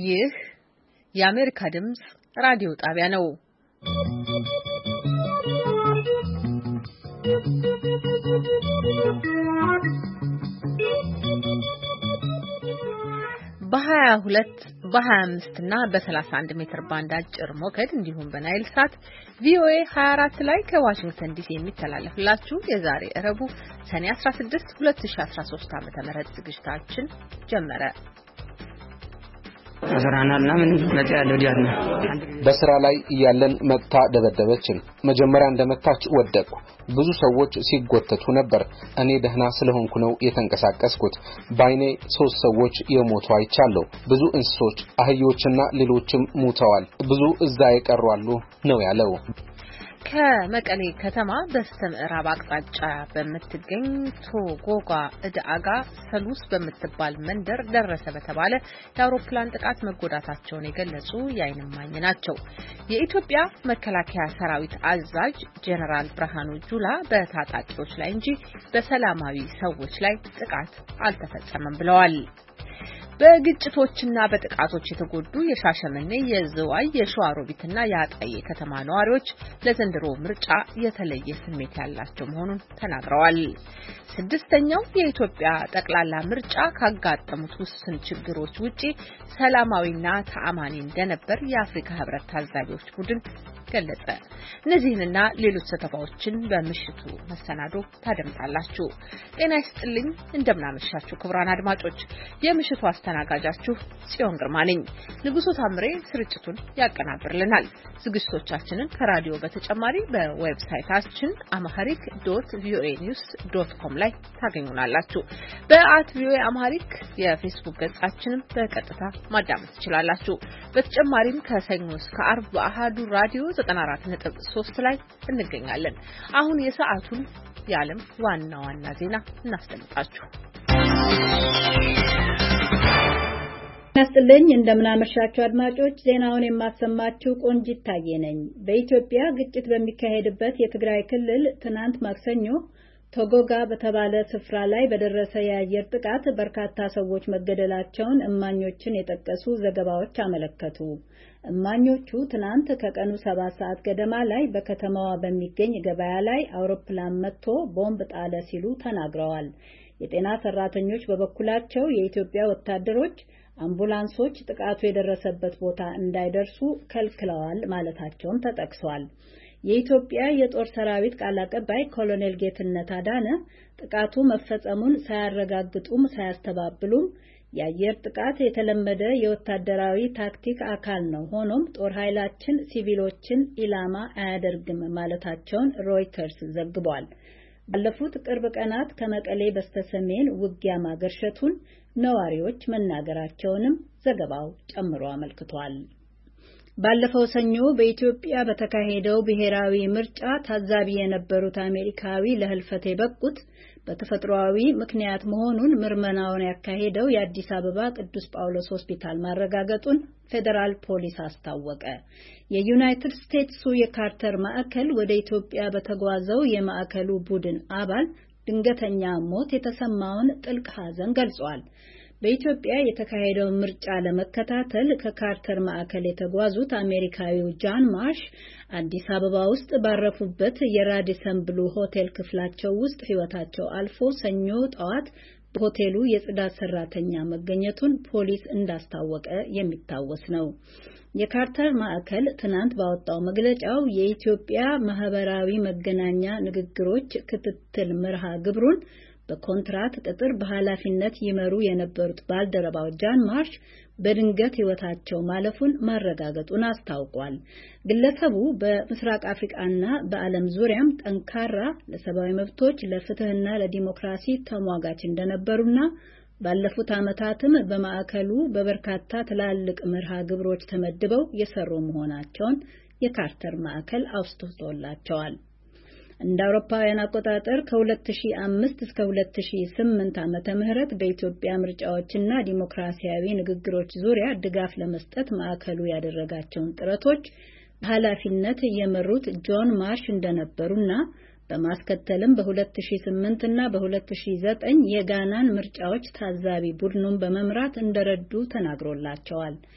ይህ የአሜሪካ ድምጽ ራዲዮ ጣቢያ ነው። በ22 በ25 እና በ31 ሜትር ባንድ አጭር ሞገድ እንዲሁም በናይል ሳት ቪኦኤ 24 ላይ ከዋሽንግተን ዲሲ የሚተላለፍላችሁ የዛሬ ረቡዕ ሰኔ 16 2013 ዓ.ም ዝግጅታችን ጀመረ። አሰራናልና ምን መጣያለው ዲያትና በስራ ላይ እያለን መታ ደበደበችን። መጀመሪያ እንደመታች ወደቅኩ። ብዙ ሰዎች ሲጎተቱ ነበር። እኔ ደህና ስለሆንኩ ነው የተንቀሳቀስኩት። ባይኔ 3 ሰዎች የሞቱ አይቻለሁ። ብዙ እንስሶች አህዮችና ሌሎችም ሞተዋል። ብዙ እዛ የቀሩ አሉ ነው ያለው። ከመቀሌ ከተማ በስተምዕራብ አቅጣጫ በምትገኝ ቶጎጋ እዳጋ ሰሉስ በምትባል መንደር ደረሰ በተባለ የአውሮፕላን ጥቃት መጎዳታቸውን የገለጹ የዓይን እማኝ ናቸው። የኢትዮጵያ መከላከያ ሰራዊት አዛዥ ጄኔራል ብርሃኑ ጁላ በታጣቂዎች ላይ እንጂ በሰላማዊ ሰዎች ላይ ጥቃት አልተፈጸመም ብለዋል። በግጭቶችና በጥቃቶች የተጎዱ የሻሸመኔ፣ የዝዋይ፣ የሸዋሮቢትና የአጣዬ ከተማ ነዋሪዎች ለዘንድሮ ምርጫ የተለየ ስሜት ያላቸው መሆኑን ተናግረዋል። 6ኛው የኢትዮጵያ ጠቅላላ ምርጫ ካጋጠሙት ውስን ችግሮች ውጪ ሰላማዊና ተአማኒ እንደነበር የአፍሪካ ሕብረት ታዛቢዎች ቡድን ገለጸ። እነዚህንና ሌሎች ዘገባዎችን በምሽቱ መሰናዶ ታደምጣላችሁ። ጤና ይስጥልኝ፣ እንደምናመሻችሁ ክቡራን አድማጮች። የምሽቱ አስተናጋጃችሁ ጽዮን ግርማ ነኝ። ንጉሱ ታምሬ ስርጭቱን ያቀናብርልናል። ዝግጅቶቻችንን ከራዲዮ በተጨማሪ በዌብሳይታችን amharic.voanews.com ላይ ታገኙናላችሁ። @voa amharic የፌስቡክ ገጻችንን በቀጥታ ማዳመጥ ትችላላችሁ። በተጨማሪም ከሰኞ እስከ ዓርብ በአሃዱ ራዲዮ 94.3 ላይ እንገኛለን። አሁን የሰዓቱን የዓለም ዋና ዋና ዜና እናስደምጣችሁ። ናስተልኝ እንደምናመሻችሁ አድማጮች፣ ዜናውን የማሰማችሁ ቆንጂት ታዬ ነኝ። በኢትዮጵያ ግጭት በሚካሄድበት የትግራይ ክልል ትናንት ማክሰኞ ቶጎጋ በተባለ ስፍራ ላይ በደረሰ የአየር ጥቃት በርካታ ሰዎች መገደላቸውን እማኞችን የጠቀሱ ዘገባዎች አመለከቱ። እማኞቹ ትናንት ከቀኑ 7 ሰዓት ገደማ ላይ በከተማዋ በሚገኝ ገበያ ላይ አውሮፕላን መጥቶ ቦምብ ጣለ ሲሉ ተናግረዋል። የጤና ሰራተኞች በበኩላቸው የኢትዮጵያ ወታደሮች አምቡላንሶች ጥቃቱ የደረሰበት ቦታ እንዳይደርሱ ከልክለዋል ማለታቸውም ተጠቅሷል። የኢትዮጵያ የጦር ሰራዊት ቃል አቀባይ ኮሎኔል ጌትነት አዳነ ጥቃቱ መፈጸሙን ሳያረጋግጡም ሳያስተባብሉም የአየር ጥቃት የተለመደ የወታደራዊ ታክቲክ አካል ነው፣ ሆኖም ጦር ኃይላችን ሲቪሎችን ኢላማ አያደርግም ማለታቸውን ሮይተርስ ዘግቧል። ባለፉት ቅርብ ቀናት ከመቀሌ በስተሰሜን ውጊያ ማገርሸቱን ነዋሪዎች መናገራቸውንም ዘገባው ጨምሮ አመልክቷል። ባለፈው ሰኞ በኢትዮጵያ በተካሄደው ብሔራዊ ምርጫ ታዛቢ የነበሩት አሜሪካዊ ለህልፈት የበቁት በተፈጥሯዊ ምክንያት መሆኑን ምርመራውን ያካሄደው የአዲስ አበባ ቅዱስ ጳውሎስ ሆስፒታል ማረጋገጡን ፌዴራል ፖሊስ አስታወቀ። የዩናይትድ ስቴትሱ የካርተር ማዕከል ወደ ኢትዮጵያ በተጓዘው የማዕከሉ ቡድን አባል ድንገተኛ ሞት የተሰማውን ጥልቅ ሐዘን ገልጿል። በኢትዮጵያ የተካሄደውን ምርጫ ለመከታተል ከካርተር ማዕከል የተጓዙት አሜሪካዊው ጃን ማርሽ አዲስ አበባ ውስጥ ባረፉበት የራዲሰን ብሉ ሆቴል ክፍላቸው ውስጥ ሕይወታቸው አልፎ ሰኞ ጠዋት በሆቴሉ የጽዳት ሰራተኛ መገኘቱን ፖሊስ እንዳስታወቀ የሚታወስ ነው። የካርተር ማዕከል ትናንት ባወጣው መግለጫው የኢትዮጵያ ማህበራዊ መገናኛ ንግግሮች ክትትል መርሃ ግብሩን በኮንትራት ቅጥር በኃላፊነት ይመሩ የነበሩት ባልደረባው ጃን ማርሽ በድንገት ሕይወታቸው ማለፉን ማረጋገጡን አስታውቋል። ግለሰቡ በምስራቅ አፍሪካና በዓለም ዙሪያም ጠንካራ ለሰብአዊ መብቶች ለፍትህና ለዲሞክራሲ ተሟጋች እንደነበሩና ባለፉት ዓመታትም በማዕከሉ በበርካታ ትላልቅ መርሃ ግብሮች ተመድበው የሰሩ መሆናቸውን የካርተር ማዕከል አውስቶላቸዋል። እንደ አውሮፓውያን አቆጣጠር ከ2005 እስከ 2008 ዓመተ ምህረት በኢትዮጵያ ምርጫዎችና ዲሞክራሲያዊ ንግግሮች ዙሪያ ድጋፍ ለመስጠት ማዕከሉ ያደረጋቸውን ጥረቶች በኃላፊነት የመሩት ጆን ማርሽ እንደነበሩና በማስከተልም በ2008 እና በ2009 የጋናን ምርጫዎች ታዛቢ ቡድኑን በመምራት እንደረዱ ተናግሮላቸዋል።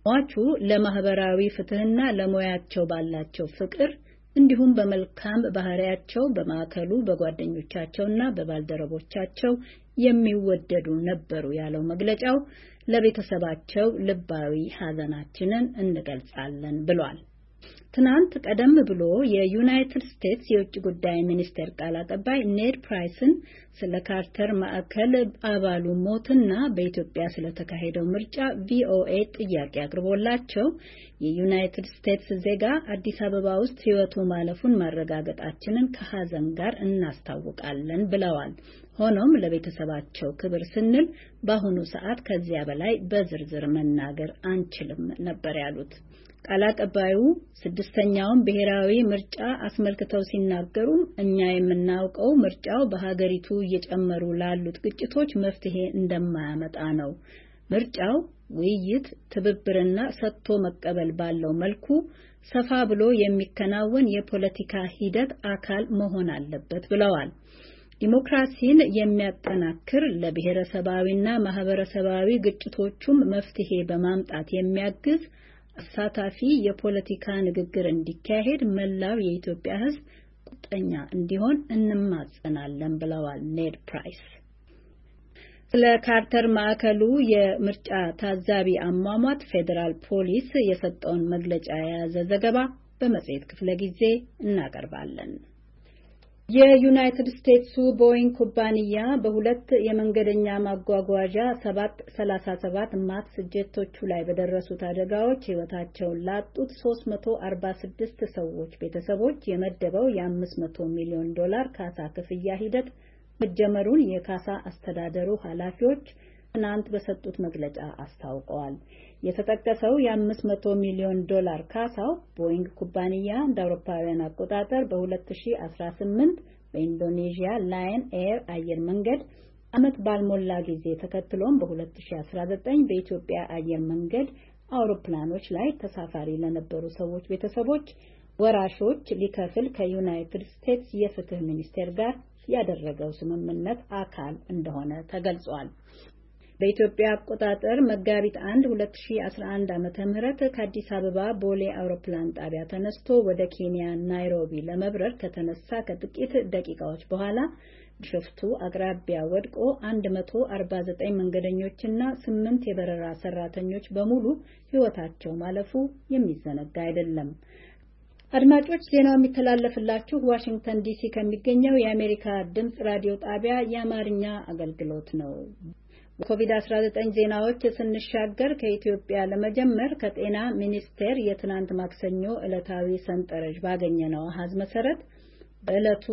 ሟቹ ለማህበራዊ ፍትህና ለሙያቸው ባላቸው ፍቅር እንዲሁም በመልካም ባህሪያቸው በማዕከሉ በጓደኞቻቸውና በባልደረቦቻቸው የሚወደዱ ነበሩ ያለው መግለጫው ለቤተሰባቸው ልባዊ ሐዘናችንን እንገልጻለን ብሏል። ትናንት ቀደም ብሎ የዩናይትድ ስቴትስ የውጭ ጉዳይ ሚኒስቴር ቃል አቀባይ ኔድ ፕራይስን ስለ ካርተር ማዕከል አባሉ ሞትና በኢትዮጵያ ስለተካሄደው ምርጫ ቪኦኤ ጥያቄ አቅርቦላቸው የዩናይትድ ስቴትስ ዜጋ አዲስ አበባ ውስጥ ሕይወቱ ማለፉን ማረጋገጣችንን ከሐዘን ጋር እናስታውቃለን ብለዋል። ሆኖም ለቤተሰባቸው ክብር ስንል በአሁኑ ሰዓት ከዚያ በላይ በዝርዝር መናገር አንችልም ነበር ያሉት። ቃል አቀባዩ ስድስተኛውን ብሔራዊ ምርጫ አስመልክተው ሲናገሩ እኛ የምናውቀው ምርጫው በሀገሪቱ እየጨመሩ ላሉት ግጭቶች መፍትሄ እንደማያመጣ ነው። ምርጫው ውይይት፣ ትብብርና ሰጥቶ መቀበል ባለው መልኩ ሰፋ ብሎ የሚከናወን የፖለቲካ ሂደት አካል መሆን አለበት ብለዋል። ዲሞክራሲን የሚያጠናክር ለብሔረሰባዊና ማህበረሰባዊ ግጭቶቹም መፍትሄ በማምጣት የሚያግዝ አሳታፊ የፖለቲካ ንግግር እንዲካሄድ መላው የኢትዮጵያ ሕዝብ ቁርጠኛ እንዲሆን እንማጸናለን ብለዋል ኔድ ፕራይስ። ስለ ካርተር ማዕከሉ የምርጫ ታዛቢ አሟሟት ፌዴራል ፖሊስ የሰጠውን መግለጫ የያዘ ዘገባ በመጽሔት ክፍለ ጊዜ እናቀርባለን። የዩናይትድ ስቴትሱ ቦይንግ ኩባንያ በሁለት የመንገደኛ ማጓጓዣ 737 ማክስ ጄቶቹ ላይ በደረሱት አደጋዎች ሕይወታቸውን ላጡት 346 ሰዎች ቤተሰቦች የመደበው የ$500 ሚሊዮን ካሳ ክፍያ ሂደት መጀመሩን የካሳ አስተዳደሩ ኃላፊዎች ትናንት በሰጡት መግለጫ አስታውቀዋል። የተጠቀሰው የ$500 ሚሊዮን ካሳው ቦይንግ ኩባንያ እንደ አውሮፓውያን አቆጣጠር በ2018 በኢንዶኔዥያ ላየን ኤር አየር መንገድ ዓመት ባልሞላ ጊዜ ተከትሎም በ2019 በኢትዮጵያ አየር መንገድ አውሮፕላኖች ላይ ተሳፋሪ ለነበሩ ሰዎች ቤተሰቦች ወራሾች ሊከፍል ከዩናይትድ ስቴትስ የፍትህ ሚኒስቴር ጋር ያደረገው ስምምነት አካል እንደሆነ ተገልጿል። በኢትዮጵያ አቆጣጠር መጋቢት 1 2011 ዓ.ም ከአዲስ አበባ ቦሌ አውሮፕላን ጣቢያ ተነስቶ ወደ ኬንያ ናይሮቢ ለመብረር ከተነሳ ከጥቂት ደቂቃዎች በኋላ ቢሾፍቱ አቅራቢያ ወድቆ 149 መንገደኞችና 8 የበረራ ሰራተኞች በሙሉ ሕይወታቸው ማለፉ የሚዘነጋ አይደለም። አድማጮች ዜናው የሚተላለፍላችሁ ዋሽንግተን ዲሲ ከሚገኘው የአሜሪካ ድምጽ ራዲዮ ጣቢያ የአማርኛ አገልግሎት ነው። በኮቪድ-19 ዜናዎች ስንሻገር ከኢትዮጵያ ለመጀመር ከጤና ሚኒስቴር የትናንት ማክሰኞ ዕለታዊ ሰንጠረዥ ባገኘነው አሃዝ መሰረት በዕለቱ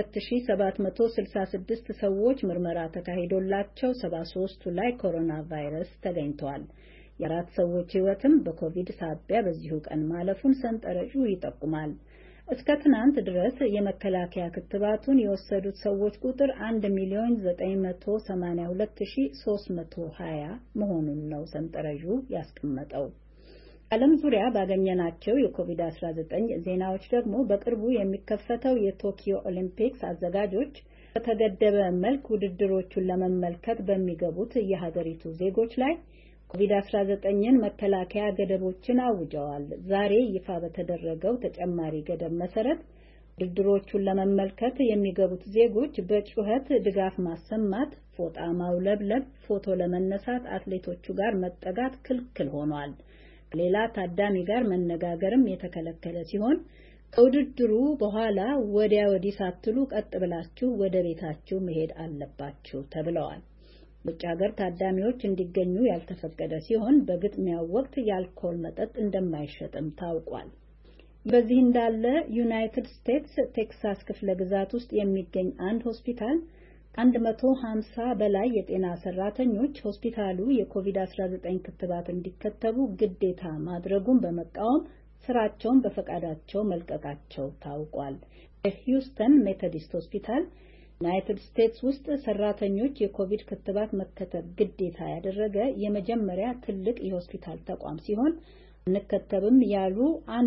2766 ሰዎች ምርመራ ተካሂዶላቸው 73ቱ ላይ ኮሮና ቫይረስ ተገኝቷል። የአራት ሰዎች ሕይወትም በኮቪድ ሳቢያ በዚሁ ቀን ማለፉን ሰንጠረዡ ይጠቁማል። እስከ ትናንት ድረስ የመከላከያ ክትባቱን የወሰዱት ሰዎች ቁጥር 1,982,320 መሆኑን ነው ሰንጠረዡ ያስቀመጠው። ዓለም ዙሪያ ባገኘናቸው የኮቪድ-19 ዜናዎች ደግሞ በቅርቡ የሚከፈተው የቶኪዮ ኦሊምፒክስ አዘጋጆች በተገደበ መልክ ውድድሮቹን ለመመልከት በሚገቡት የሀገሪቱ ዜጎች ላይ ኮቪድ-19ን መከላከያ ገደቦችን አውጀዋል። ዛሬ ይፋ በተደረገው ተጨማሪ ገደብ መሰረት ውድድሮቹን ለመመልከት የሚገቡት ዜጎች በጩኸት ድጋፍ ማሰማት፣ ፎጣ ማውለብለብ፣ ፎቶ ለመነሳት አትሌቶቹ ጋር መጠጋት ክልክል ሆኗል። ሌላ ታዳሚ ጋር መነጋገርም የተከለከለ ሲሆን ከውድድሩ በኋላ ወዲያ ወዲህ ሳትሉ ቀጥ ብላችሁ ወደ ቤታችሁ መሄድ አለባችሁ ተብለዋል። ውጭ ሀገር ታዳሚዎች እንዲገኙ ያልተፈቀደ ሲሆን በግጥሚያው ወቅት የአልኮል መጠጥ እንደማይሸጥም ታውቋል። በዚህ እንዳለ ዩናይትድ ስቴትስ ቴክሳስ ክፍለ ግዛት ውስጥ የሚገኝ አንድ ሆስፒታል 150 በላይ የጤና ሰራተኞች ሆስፒታሉ የኮቪድ-19 ክትባት እንዲከተቡ ግዴታ ማድረጉን በመቃወም ስራቸውን በፈቃዳቸው መልቀቃቸው ታውቋል። የሂውስተን ሜቶዲስት ሆስፒታል ዩናይትድ ስቴትስ ውስጥ ሰራተኞች የኮቪድ ክትባት መከተብ ግዴታ ያደረገ የመጀመሪያ ትልቅ የሆስፒታል ተቋም ሲሆን እንከተብም ያሉ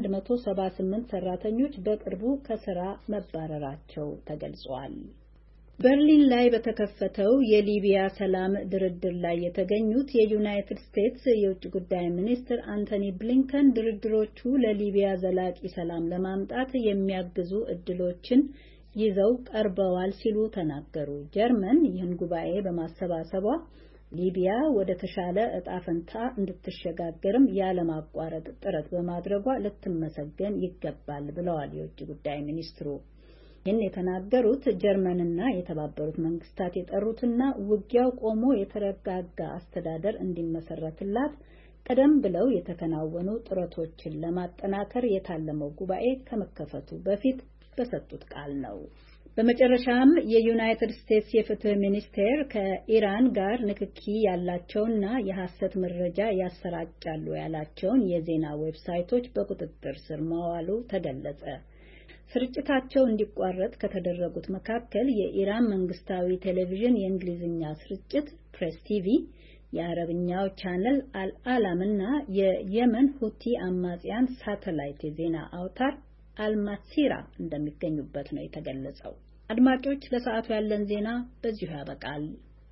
178 ሰራተኞች በቅርቡ ከስራ መባረራቸው ተገልጿል። በርሊን ላይ በተከፈተው የሊቢያ ሰላም ድርድር ላይ የተገኙት የዩናይትድ ስቴትስ የውጭ ጉዳይ ሚኒስትር አንቶኒ ብሊንከን ድርድሮቹ ለሊቢያ ዘላቂ ሰላም ለማምጣት የሚያግዙ እድሎችን ይዘው ቀርበዋል ሲሉ ተናገሩ። ጀርመን ይህን ጉባኤ በማሰባሰቧ ሊቢያ ወደ ተሻለ ዕጣ ፈንታ እንድትሸጋገርም ያለማቋረጥ ጥረት በማድረጓ ልትመሰገን ይገባል ብለዋል የውጭ ጉዳይ ሚኒስትሩ። ይህን የተናገሩት ጀርመንና የተባበሩት መንግስታት የጠሩትና ውጊያው ቆሞ የተረጋጋ አስተዳደር እንዲመሰረትላት ቀደም ብለው የተከናወኑ ጥረቶችን ለማጠናከር የታለመው ጉባኤ ከመከፈቱ በፊት በሰጡት ቃል ነው። በመጨረሻም የዩናይትድ ስቴትስ የፍትህ ሚኒስቴር ከኢራን ጋር ንክኪ ያላቸውና የሐሰት መረጃ ያሰራጫሉ ያላቸውን የዜና ዌብሳይቶች በቁጥጥር ስር ማዋሉ ተገለጸ። ስርጭታቸው እንዲቋረጥ ከተደረጉት መካከል የኢራን መንግስታዊ ቴሌቪዥን የእንግሊዝኛ ስርጭት ፕሬስ ቲቪ፣ የአረብኛው ቻነል አልአላምና የየመን ሁቲ አማጽያን ሳተላይት የዜና አውታር አልማሲራ እንደሚገኙበት ነው የተገለጸው። አድማጮች፣ ለሰዓቱ ያለን ዜና በዚሁ ያበቃል።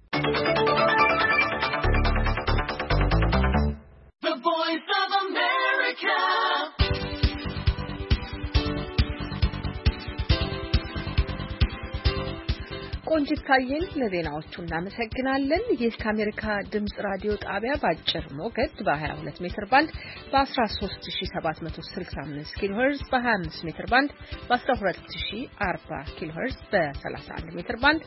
ቆንጂት ታየን ለዜናዎቹ እናመሰግናለን። ይህ ከአሜሪካ ድምጽ ራዲዮ ጣቢያ ባጭር ሞገድ በ22 ሜትር ባንድ በ13765 ኪሎ ሄርዝ በ25 ሜትር ባንድ በ12040 ኪሎ ሄርዝ በ31 ሜትር ባንድ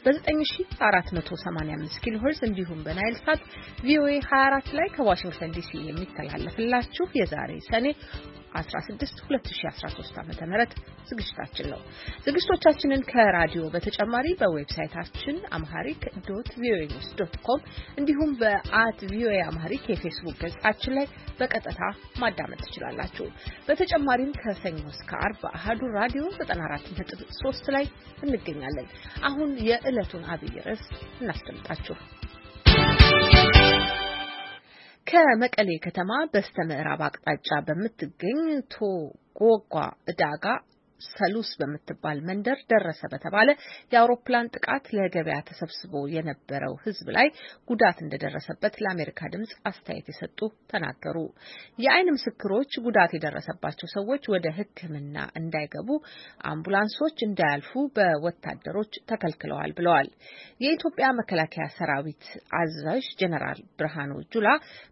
በ9485 ኪሎ ሄርዝ እንዲሁም በናይል ሳት ቪኦኤ 24 ላይ ከዋሽንግተን ዲሲ የሚተላለፍላችሁ የዛሬ ሰኔ 16 2013 ዓ.ም ዝግጅታችን ነው። ዝግጅቶቻችንን ከራዲዮ በተጨማሪ በዌብሳይታችን amharic.voanews.com እንዲሁም @voaamharic የፌስቡክ ገጻችን ላይ በቀጥታ ማዳመጥ ትችላላችሁ። በተጨማሪም ከሰኞ እስከ ዓርብ አሃዱ ራዲዮ 94.3 ላይ እንገኛለን። አሁን የዕለቱን አብይ ርዕስ እናስደምጣችሁ። ከመቀሌ ከተማ በስተምዕራብ አቅጣጫ በምትገኝ ቶጎጋ ዕዳጋ ሰሉስ በምትባል መንደር ደረሰ በተባለ የአውሮፕላን ጥቃት ለገበያ ተሰብስቦ የነበረው ሕዝብ ላይ ጉዳት እንደደረሰበት ለአሜሪካ ድምጽ አስተያየት የሰጡ ተናገሩ። የዓይን ምስክሮች ጉዳት የደረሰባቸው ሰዎች ወደ ሕክምና እንዳይገቡ አምቡላንሶች እንዳያልፉ በወታደሮች ተከልክለዋል ብለዋል። የኢትዮጵያ መከላከያ ሰራዊት አዛዥ ጀነራል ብርሃኑ ጁላ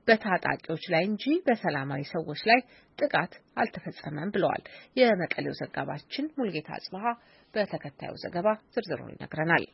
በታጣቂዎች ላይ እንጂ በሰላማዊ ሰዎች ላይ ጥቃት አልተፈጸመም ብለዋል። የመቀሌው ዘጋባችን ሙልጌታ አጽባሃ በተከታዩ ዘገባ ዝርዝሩን ይነግረናል።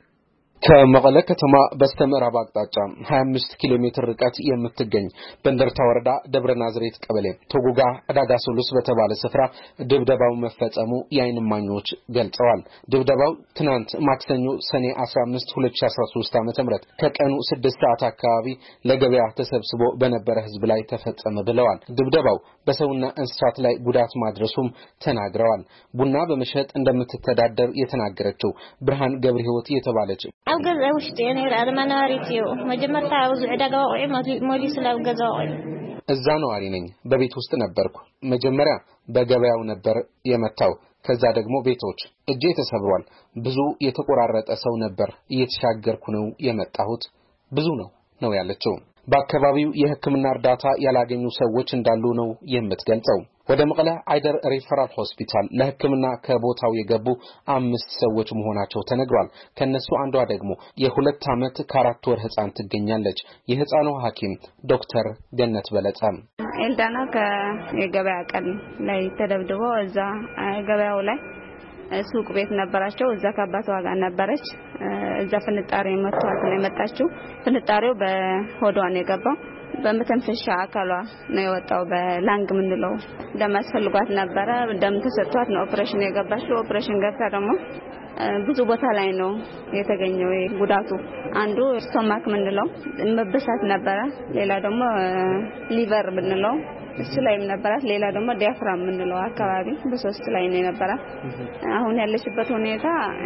ከመቀለ ከተማ በስተምዕራብ አቅጣጫ 25 ኪሎ ሜትር ርቀት የምትገኝ በእንደርታ ወረዳ ደብረ ናዝሬት ቀበሌ ቶጎጋ ዕዳጋ ሰሉስ በተባለ ስፍራ ድብደባው መፈጸሙ የዓይን እማኞች ገልጸዋል። ድብደባው ትናንት ማክሰኞ ሰኔ 15 2013 ዓ.ም ከቀኑ 6 ሰዓት አካባቢ ለገበያ ተሰብስቦ በነበረ ሕዝብ ላይ ተፈጸመ ብለዋል። ድብደባው በሰውና እንስሳት ላይ ጉዳት ማድረሱም ተናግረዋል። ቡና በመሸጥ እንደምትተዳደር የተናገረችው ብርሃን ገብረ ሕይወት የተባለች አውገዛ ውሽጥ የኔ አለማናሪቲው መጀመሪያ አውዝ ዕዳጋው ሞሊስ ላውገዛው እዛ ነዋሪ ነኝ። በቤት ውስጥ ነበርኩ። መጀመሪያ በገበያው ነበር የመታው። ከዛ ደግሞ ቤቶች እጄ ተሰብሯል። ብዙ የተቆራረጠ ሰው ነበር። እየተሻገርኩ ነው የመጣሁት። ብዙ ነው ያለችው። በአካባቢው የሕክምና እርዳታ ያላገኙ ሰዎች እንዳሉ ነው የምትገልጸው። ወደ መቀለ አይደር ሪፈራል ሆስፒታል ለሕክምና ከቦታው የገቡ 5 ሰዎች መሆናቸው ተነግሯል። ከነሱ አንዷ ደግሞ የ2 ዓመት ከ4 ወር ህፃን ትገኛለች። የህፃኑ ሐኪም ዶክተር ገነት በለጸ ኤልዳና ከገበያ ቀን ላይ ተደብድቦ እዛ ገበያው ላይ ሱቅ ቤት ነበራቸው። እዛ ከአባቷ ጋር ነበረች። እዛ ፍንጣሪ መጥቷት ነው የመጣችው። ፍንጣሪው በሆዷ ነው የገባው። በመተንፈሻ አካሏ ነው የወጣው። በላንግ ምንለው ደም አስፈልጓት ነበረ። ደም ተሰጥቷት ነው ኦፕሬሽን የገባችው። ኦፕሬሽን ገብታ ደግሞ ብዙ ቦታ ላይ ነው የተገኘው ጉዳቱ። አንዱ ስቶማክ ምንለው መበሳት ነበረ። ሌላ ደግሞ ሊቨር ምንለው እሱ ላይም ነበራት። ሌላ ደግሞ ዲያፍራም ምንለው አካባቢ በሶስት ላይ ነው የነበራት። አሁን ያለችበት ሁኔታ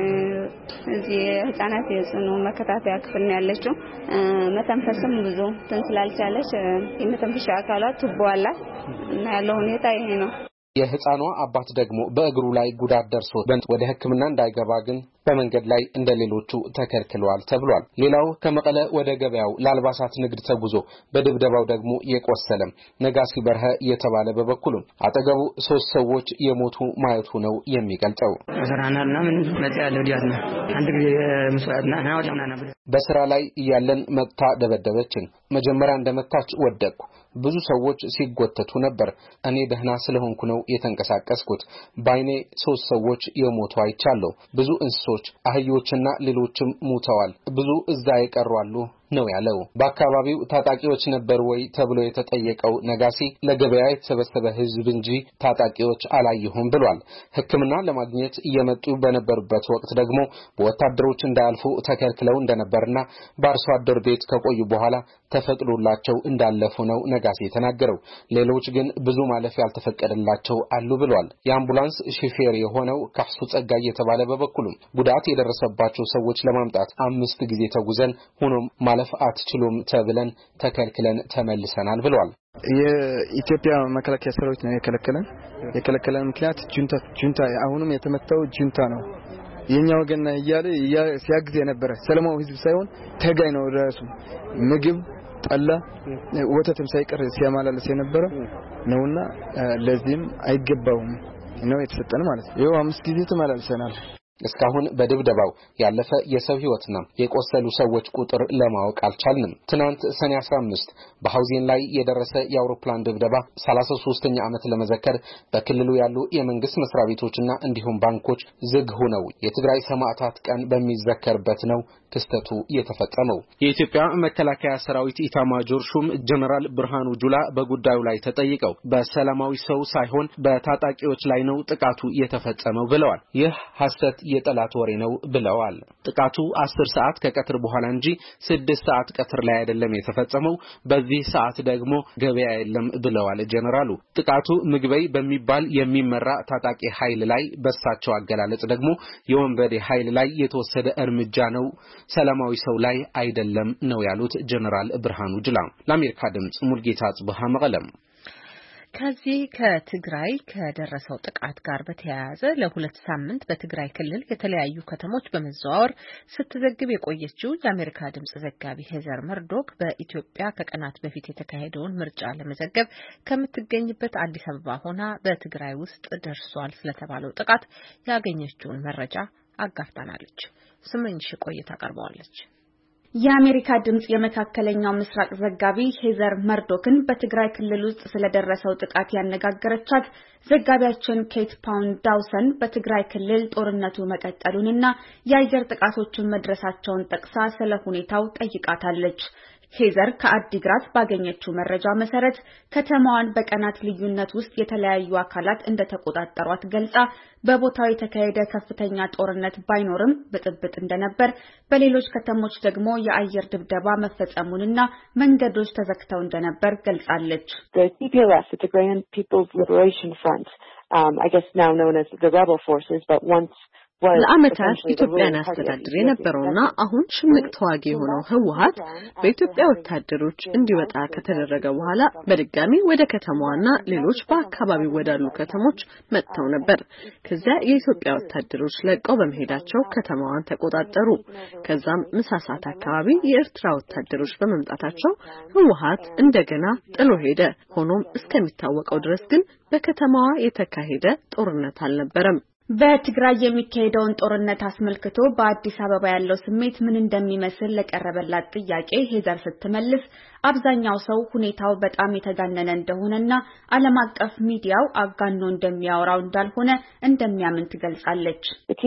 እዚህ ህፃናት የጽኑ መከታተያ ክፍል ነው ያለችው። መተንፈስም ብዙ ስላልቻለች የመተንፈሻ አካሏ ቱቦ አላት እና ያለው ሁኔታ ይሄ ነው። የህፃኗ አባት ደግሞ በእግሩ ላይ ጉዳት ደርሶበት ወደ ሕክምና እንዳይገባ ግን በመንገድ ላይ እንደሌሎቹ ተከልክሏል ተብሏል። ሌላው ከመቀለ ወደ ገበያው ለአልባሳት ንግድ ተጉዞ በድብደባው ደግሞ የቆሰለም ነጋሲ በርሀ የተባለ በበኩሉ አጠገቡ 3 ሰዎች የሞቱ ማየቱ ነው የሚገልጸው። ሰራናልና ምን መጣያለው ዲያትና አንድ ጊዜ መስዋዕትና ናውጣና ነበር በስራ ላይ እያለን መጣ ደበደበችን። መጀመሪያ እንደመታች ወደቅኩ። ብዙ ሰዎች ሲጎተቱ ነበር። እኔ ደህና ስለሆንኩ ነው የተንቀሳቀስኩት። ባይኔ 3 ሰዎች የሞቱ አይቻለሁ። ብዙ እንስሶች አህዮችና ሌሎችም ሞተዋል። ብዙ እዛ ይቀርዋሉ ነው ያለው። በአካባቢው ታጣቂዎች ነበር ወይ ተብሎ የተጠየቀው ነጋሲ ለገበያ የተሰበሰበ ህዝብ እንጂ ታጣቂዎች አላየሁም ብሏል። ሕክምና ለማግኘት እየመጡ በነበሩበት ወቅት ደግሞ በወታደሮች እንዳያልፉ ተከልክለው እንደነበርና በአርሶ አደር ቤት ከቆዩ በኋላ ተፈቅዶላቸው እንዳለፉ ነው ነጋሲ የተናገረው። ሌሎች ግን ብዙ ማለፍ ያልተፈቀደላቸው አሉ ብሏል። የአምቡላንስ ሹፌር የሆነው ካፍሱ ጸጋይ የተባለ በበኩሉ ጉዳት የደረሰባቸው ሰዎች ለማምጣት 5 ጊዜ ተጉዘን ሆኖም ማለፍ አትችሉም ተብለን ተከልክለን ተመልሰናል ብሏል። የኢትዮጵያ መከላከያ ሰራዊት ነው የከለከለን ምክንያት ጁንታ አሁንም የተመታው ጁንታ ነው። የኛው ወገን እያለ ሲያግዝ የነበረ ሰለማዊ ህዝብ ሳይሆን ተጋይ ነው ራሱ ምግብ ጠላ ወተትም ሳይቀር ሲያማላልስ የነበረ ነውና ለዚህም አይገባውም ነው የተሰጠን ማለት ነው። ይኸው 5 ጊዜ ተመላልሰናል። እስካሁን በድብደባው ያለፈ የሰው ህይወትና የቆሰሉ ሰዎች ቁጥር ለማወቅ አልቻልንም። ትናንት ሰኔ 15 በሐውዜን ላይ የደረሰ የአውሮፕላን ድብደባ 33ኛ ዓመት ለመዘከር በክልሉ ያሉ የመንግስት መስሪያ ቤቶችና እንዲሁም ባንኮች ዝግ ሆነው የትግራይ ሰማዕታት ቀን በሚዘከርበት ነው ክስተቱ የተፈጸመው። የኢትዮጵያ መከላከያ ሰራዊት ኢታማጆር ሹም ጀነራል ብርሃኑ ጁላ በጉዳዩ ላይ ተጠይቀው በሰላማዊ ሰው ሳይሆን በታጣቂዎች ላይ ነው ጥቃቱ የተፈጸመው ብለዋል። ይህ ሐሰት የጠላት ወሬ ነው ብለዋል። ጥቃቱ 10 ሰዓት ከቀትር በኋላ እንጂ 6 ሰዓት ቀትር ላይ አይደለም የተፈጸመው። በዚህ ሰዓት ደግሞ ገበያ የለም ብለዋል ጀነራሉ። ጥቃቱ ምግበይ በሚባል የሚመራ ታጣቂ ኃይል ላይ በሳቸው አገላለጽ ደግሞ የወንበዴ ኃይል ላይ የተወሰደ እርምጃ ነው፣ ሰላማዊ ሰው ላይ አይደለም ነው ያሉት ጀነራል ብርሃኑ ጁላ። ለአሜሪካ ድምጽ ሙልጌታ ጽብሃ መቀለም። ከዚህ ከትግራይ ከደረሰው ጥቃት ጋር በተያያዘ ለ2 ሳምንት በትግራይ ክልል የተለያዩ ከተሞች በመዘዋወር ስትዘግብ የቆየችው የአሜሪካ ድምጽ ዘጋቢ ሄዘር መርዶክ በኢትዮጵያ ከቀናት በፊት የተካሄደውን ምርጫ ለመዘገብ ከምትገኝበት አዲስ አበባ ሆና በትግራይ ውስጥ ደርሷል ስለተባለው ጥቃት ያገኘችውን መረጃ አጋፍታናለች። ስምንሽ ቆይታ ቀርባለች። የአሜሪካ ድምጽ የመካከለኛው ምስራቅ ዘጋቢ ሄዘር መርዶክን በትግራይ ክልል ውስጥ ስለደረሰው ጥቃት ያነጋገረቻት ዘጋቢያችን ኬት ፓውንድ ዳውሰን በትግራይ ክልል ጦርነቱ መቀጠሉንና የአየር ጥቃቶችን መድረሳቸውን ጠቅሳ ስለ ሁኔታው ጠይቃታለች። ሄዘር ከአዲግራት ባገኘችው መረጃ መሰረት ከተማዋን በቀናት ልዩነት ውስጥ የተለያዩ አካላት እንደተቆጣጠሯት ገልጻ በቦታው የተካሄደ ከፍተኛ ጦርነት ባይኖርም ብጥብጥ እንደነበር፣ በሌሎች ከተሞች ደግሞ የአየር ድብደባ መፈጸሙንና መንገዶች ተዘግተው እንደነበር ገልጻለች። TPLF, the Tigrayan People's Liberation Front, I guess now known as the rebel forces, but once ለአመታት ኢትዮጵያን ያስተዳድር የነበረውና አሁን ሽምቅ ተዋጊ የሆነው ህወሓት በኢትዮጵያ ወታደሮች እንዲወጣ ከተደረገ በኋላ በድጋሚ ወደ ከተማዋና ሌሎች በአካባቢው ወዳሉ ከተሞች መጥተው ነበር። ከዚያ የኢትዮጵያ ወታደሮች ለቀው በመሄዳቸው ከተማዋን ተቆጣጠሩ። ከዛም ምሳሳት አካባቢ የኤርትራ ወታደሮች በመምጣታቸው ህወሓት እንደገና ጥሎ ሄደ። ሆኖም እስከሚታወቀው ድረስ ግን በከተማዋ የተካሄደ ጦርነት አልነበረም። በትግራይ የሚካሄደውን ጦርነት አስመልክቶ በአዲስ አበባ ያለው ስሜት ምን እንደሚመስል ለቀረበላት ጥያቄ ሄዘር ስትመልስ አብዛኛው ሰው ሁኔታው በጣም የተጋነነ እንደሆነና ዓለም አቀፍ ሚዲያው አጋኖ እንደሚያወራው እንዳልሆነ እንደሚያምን ትገልጻለች።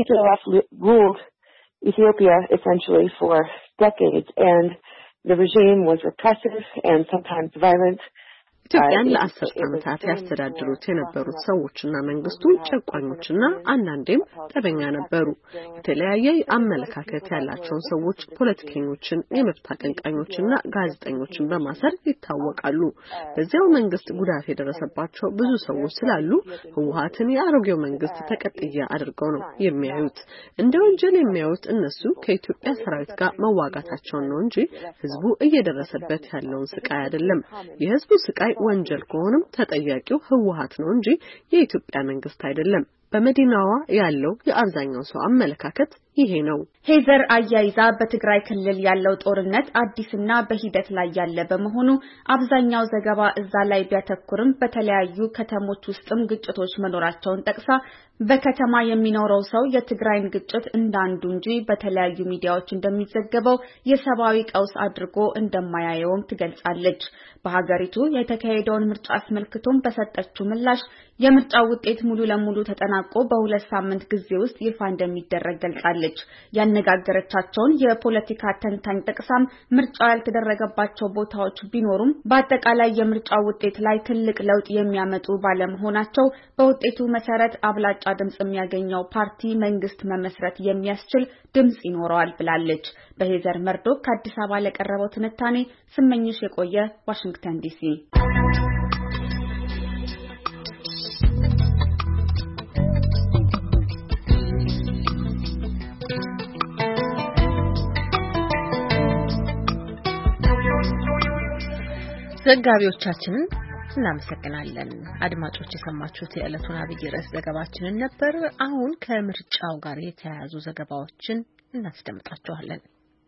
Ethiopia essentially for decades, and the regime was repressive and sometimes violent. ኢትዮጵያን ለ10 ዓመታት ያስተዳድሩት የነበሩት ሰዎችና መንግስቱ ጨቋኞችና አንዳንዴም ጠበኛ ነበሩ። የተለያየ አመለካከት ያላቸውን ሰዎች፣ ፖለቲከኞችን፣ የመብት አቀንቃኞችና ጋዜጠኞችን በማሰር ይታወቃሉ። በዚያው መንግስት ጉዳት የደረሰባቸው ብዙ ሰዎች ስላሉ ህወሓትን የአሮጌው መንግስት ተቀጥያ አድርገው ነው የሚያዩት። እንደ ወንጀል የሚያዩት እነሱ ከኢትዮጵያ ሰራዊት ጋር መዋጋታቸውን ነው እንጂ ህዝቡ እየደረሰበት ያለውን ስቃይ አይደለም። የህዝቡ ስቃይ ወንጀል ከሆነም ተጠያቂው ህወሓት ነው እንጂ የኢትዮጵያ መንግስት አይደለም። በመዲናዋ ያለው የአብዛኛው ሰው አመለካከት ይሄ ነው። ሄዘር አያይዛ በትግራይ ክልል ያለው ጦርነት አዲስና በሂደት ላይ ያለ በመሆኑ አብዛኛው ዘገባ እዛ ላይ ቢያተኩርም በተለያዩ ከተሞች ውስጥም ግጭቶች መኖራቸውን ጠቅሳ በከተማ የሚኖረው ሰው የትግራይን ግጭት እንዳንዱ እንጂ በተለያዩ ሚዲያዎች እንደሚዘገበው የሰብአዊ ቀውስ አድርጎ እንደማያየውም ትገልጻለች። በሀገሪቱ የተካሄደውን ምርጫ አስመልክቶም በሰጠችው ምላሽ የምርጫው ውጤት ሙሉ ለሙሉ ተጠናቆ በ2 ሳምንት ጊዜ ውስጥ ይፋ እንደሚደረግ ገልጻለች። ያነጋገረቻቸውን የፖለቲካ ተንታኝ ጠቅሳም ምርጫ ያልተደረገባቸው ቦታዎች ቢኖሩም በአጠቃላይ የምርጫው ውጤት ላይ ትልቅ ለውጥ የሚያመጡ ባለመሆናቸው በውጤቱ መሰረት አብላጫ ድምጽ የሚያገኘው ፓርቲ መንግስት መመስረት የሚያስችል ድምጽ ይኖረዋል ብላለች። በሄዘር መርዶክ ከአዲስ አበባ ለቀረበው ትንታኔ ስመኝሽ የቆየ ዋሽንግተን ዲሲ። ዘጋቢዎቻችንን እናመሰግናለን። አድማጮች የሰማችሁት የዕለቱን አብይ ርዕስ ዘገባችንን ነበር። አሁን ከምርጫው ጋር የተያያዙ ዘገባዎችን እናስደምጣችኋለን።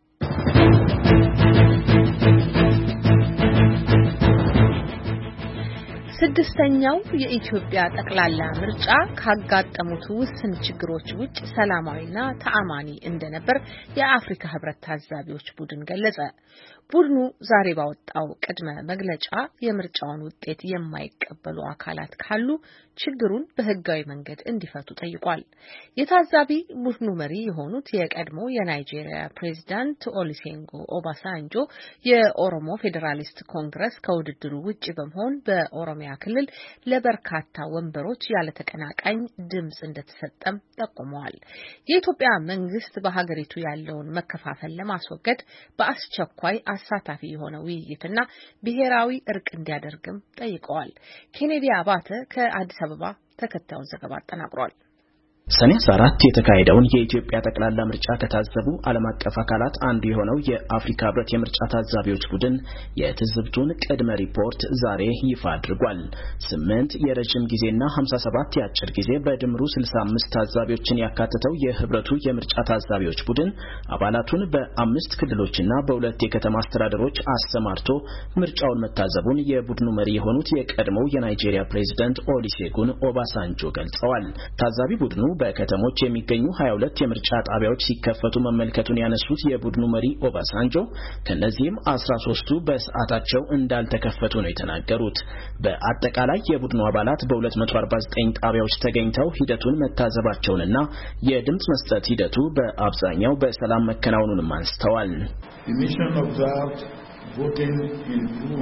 ስድስተኛው የኢትዮጵያ ጠቅላላ ምርጫ ካጋጠሙት ውስን ችግሮች ውጭ ሰላማዊና ተአማኒ እንደነበር የአፍሪካ ህብረት ታዛቢዎች ቡድን ገለጸ። ቡድኑ ዛሬ ባወጣው ቅድመ መግለጫ የምርጫውን ውጤት የማይቀበሉ አካላት ካሉ ችግሩን በህጋዊ መንገድ እንዲፈቱ ጠይቋል። የታዛቢ ቡድኑ መሪ የሆኑት የቀድሞ የናይጄሪያ ፕሬዝዳንት ኦሉሴጉን ኦባሳንጆ የኦሮሞ ፌዴራሊስት ኮንግረስ ከውድድሩ ውጪ በመሆን በኦሮሚያ ክልል ለበርካታ ወንበሮች ያለ ተቀናቃኝ ድምጽ እንደተሰጠም ጠቁመዋል። የኢትዮጵያ መንግስት በሀገሪቱ ያለውን መከፋፈል ለማስወገድ በአስቸኳይ አሳታፊ የሆነ ውይይትና ብሔራዊ እርቅ እንዲያደርግም ጠይቀዋል። ኬኔዲ አባተ ከአዲስ አበባ ተከታዩን ዘገባ አጠናቅሯል። ሰኔ 14 የተካሄደውን የኢትዮጵያ ጠቅላላ ምርጫ ከታዘቡ ዓለም አቀፍ አካላት አንዱ የሆነው የአፍሪካ ህብረት የምርጫ ታዛቢዎች ቡድን የትዝብቱን ቅድመ ሪፖርት ዛሬ ይፋ አድርጓል። 8 የረጅም ጊዜና 57 የአጭር ጊዜ በድምሩ 65 ታዛቢዎችን ያካተተው የህብረቱ የምርጫ ታዛቢዎች ቡድን አባላቱን በ5 ክልሎችና በ2 የከተማ አስተዳደሮች አሰማርቶ ምርጫውን መታዘቡን የቡድኑ መሪ የሆኑት የቀድሞው የናይጄሪያ ፕሬዝዳንት ኦሉሴጉን ኦባሳንጆ ገልጸዋል። ታዛቢ ቡድኑ በከተሞች የሚገኙ 22 የምርጫ ጣቢያዎች ሲከፈቱ መመልከቱን ያነሱት የቡድኑ መሪ ኦባሳንጆ ከነዚህም 13ቱ በሰዓታቸው እንዳልተከፈቱ ነው የተናገሩት። በአጠቃላይ የቡድኑ አባላት በ249 ጣቢያዎች ተገኝተው ሂደቱን መታዘባቸውንና የድምጽ መስጠት ሂደቱ በአብዛኛው በሰላም መከናወኑንም አንስተዋል። Mission observed voting in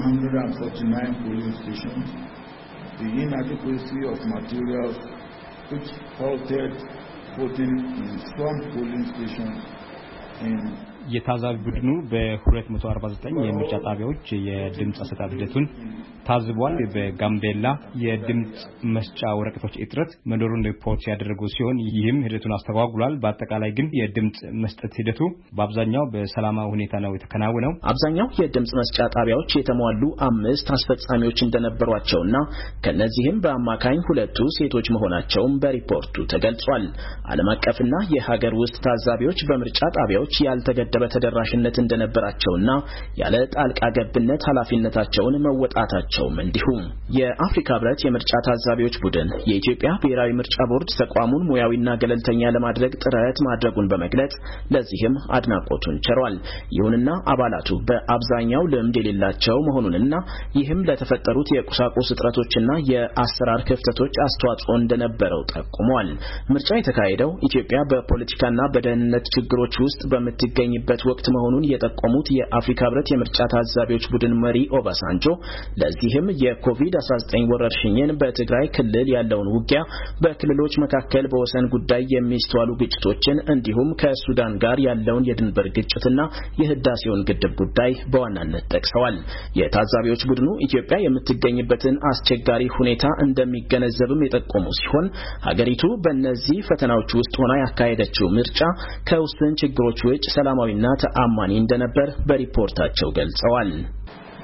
249 polling stations, the inadequacy of materials which halted voting in some polling stations in የታዛቢ ቡድኑ በ249 የምርጫ ጣቢያዎች የድምጽ አሰጣጥ ሂደቱን ታዝቧል። በጋምቤላ የድምጽ መስጫ ወረቀቶች እጥረት መኖሩን ሪፖርት ያደረጉ ሲሆን ይህም ሂደቱን አስተጓጉሏል። በአጠቃላይ ግን የድምጽ መስጠት ሂደቱ በአብዛኛው በሰላማዊ ሁኔታ ነው የተከናወነው። አብዛኛው የድምጽ መስጫ ጣቢያዎች የተሟሉ 5 አስፈጻሚዎች እንደነበሯቸውና ከነዚህም በአማካኝ 2ቱ ሴቶች መሆናቸውም በሪፖርቱ ተገልጿል። ዓለም አቀፍና የሀገር ውስጥ ታዛቢዎች በምርጫ ጣቢያዎች ያልተገደበ ተደራሽነት እንደነበራቸውና ያለ ጣልቃ ገብነት ኃላፊነታቸውን መወጣታቸውም እንዲሁም የአፍሪካ ህብረት የምርጫ ታዛቢዎች ቡድን የኢትዮጵያ ብሔራዊ ምርጫ ቦርድ ተቋሙን ሙያዊና ገለልተኛ ለማድረግ ጥረት ማድረጉን በመግለጽ ለዚህም አድናቆቱን ቸሯል። ይሁንና አባላቱ በአብዛኛው ልምድ የሌላቸው መሆኑንና ይህም ለተፈጠሩት የቁሳቁስ እጥረቶችና የአሰራር ክፍተቶች አስተዋጽኦ እንደነበረው ጠቁመዋል። ምርጫው የተካሄደው ኢትዮጵያ በፖለቲካና በደህንነት ችግሮች ውስጥ በምትገኝ በት ወቅት መሆኑን የጠቆሙት የአፍሪካ ህብረት የምርጫ ታዛቢዎች ቡድን መሪ ኦባሳንጆ ለዚህም የኮቪድ-19 ወረርሽኝን በትግራይ ክልል ያለውን ውጊያ በክልሎች መካከል በወሰን ጉዳይ የሚስተዋሉ ግጭቶችን እንዲሁም ከሱዳን ጋር ያለውን የድንበር ግጭትና የህዳሴውን ግድብ ጉዳይ በዋናነት ጠቅሰዋል። የታዛቢዎች ቡድኑ ኢትዮጵያ የምትገኝበትን አስቸጋሪ ሁኔታ እንደሚገነዘብም የጠቆሙ ሲሆን ሀገሪቱ በእነዚህ ፈተናዎች ውስጥ ሆና ያካሄደችው ምርጫ ከውስን ችግሮች ውጭ ሰላማዊና ተአማኒ እንደነበር በሪፖርታቸው ገልጸዋል።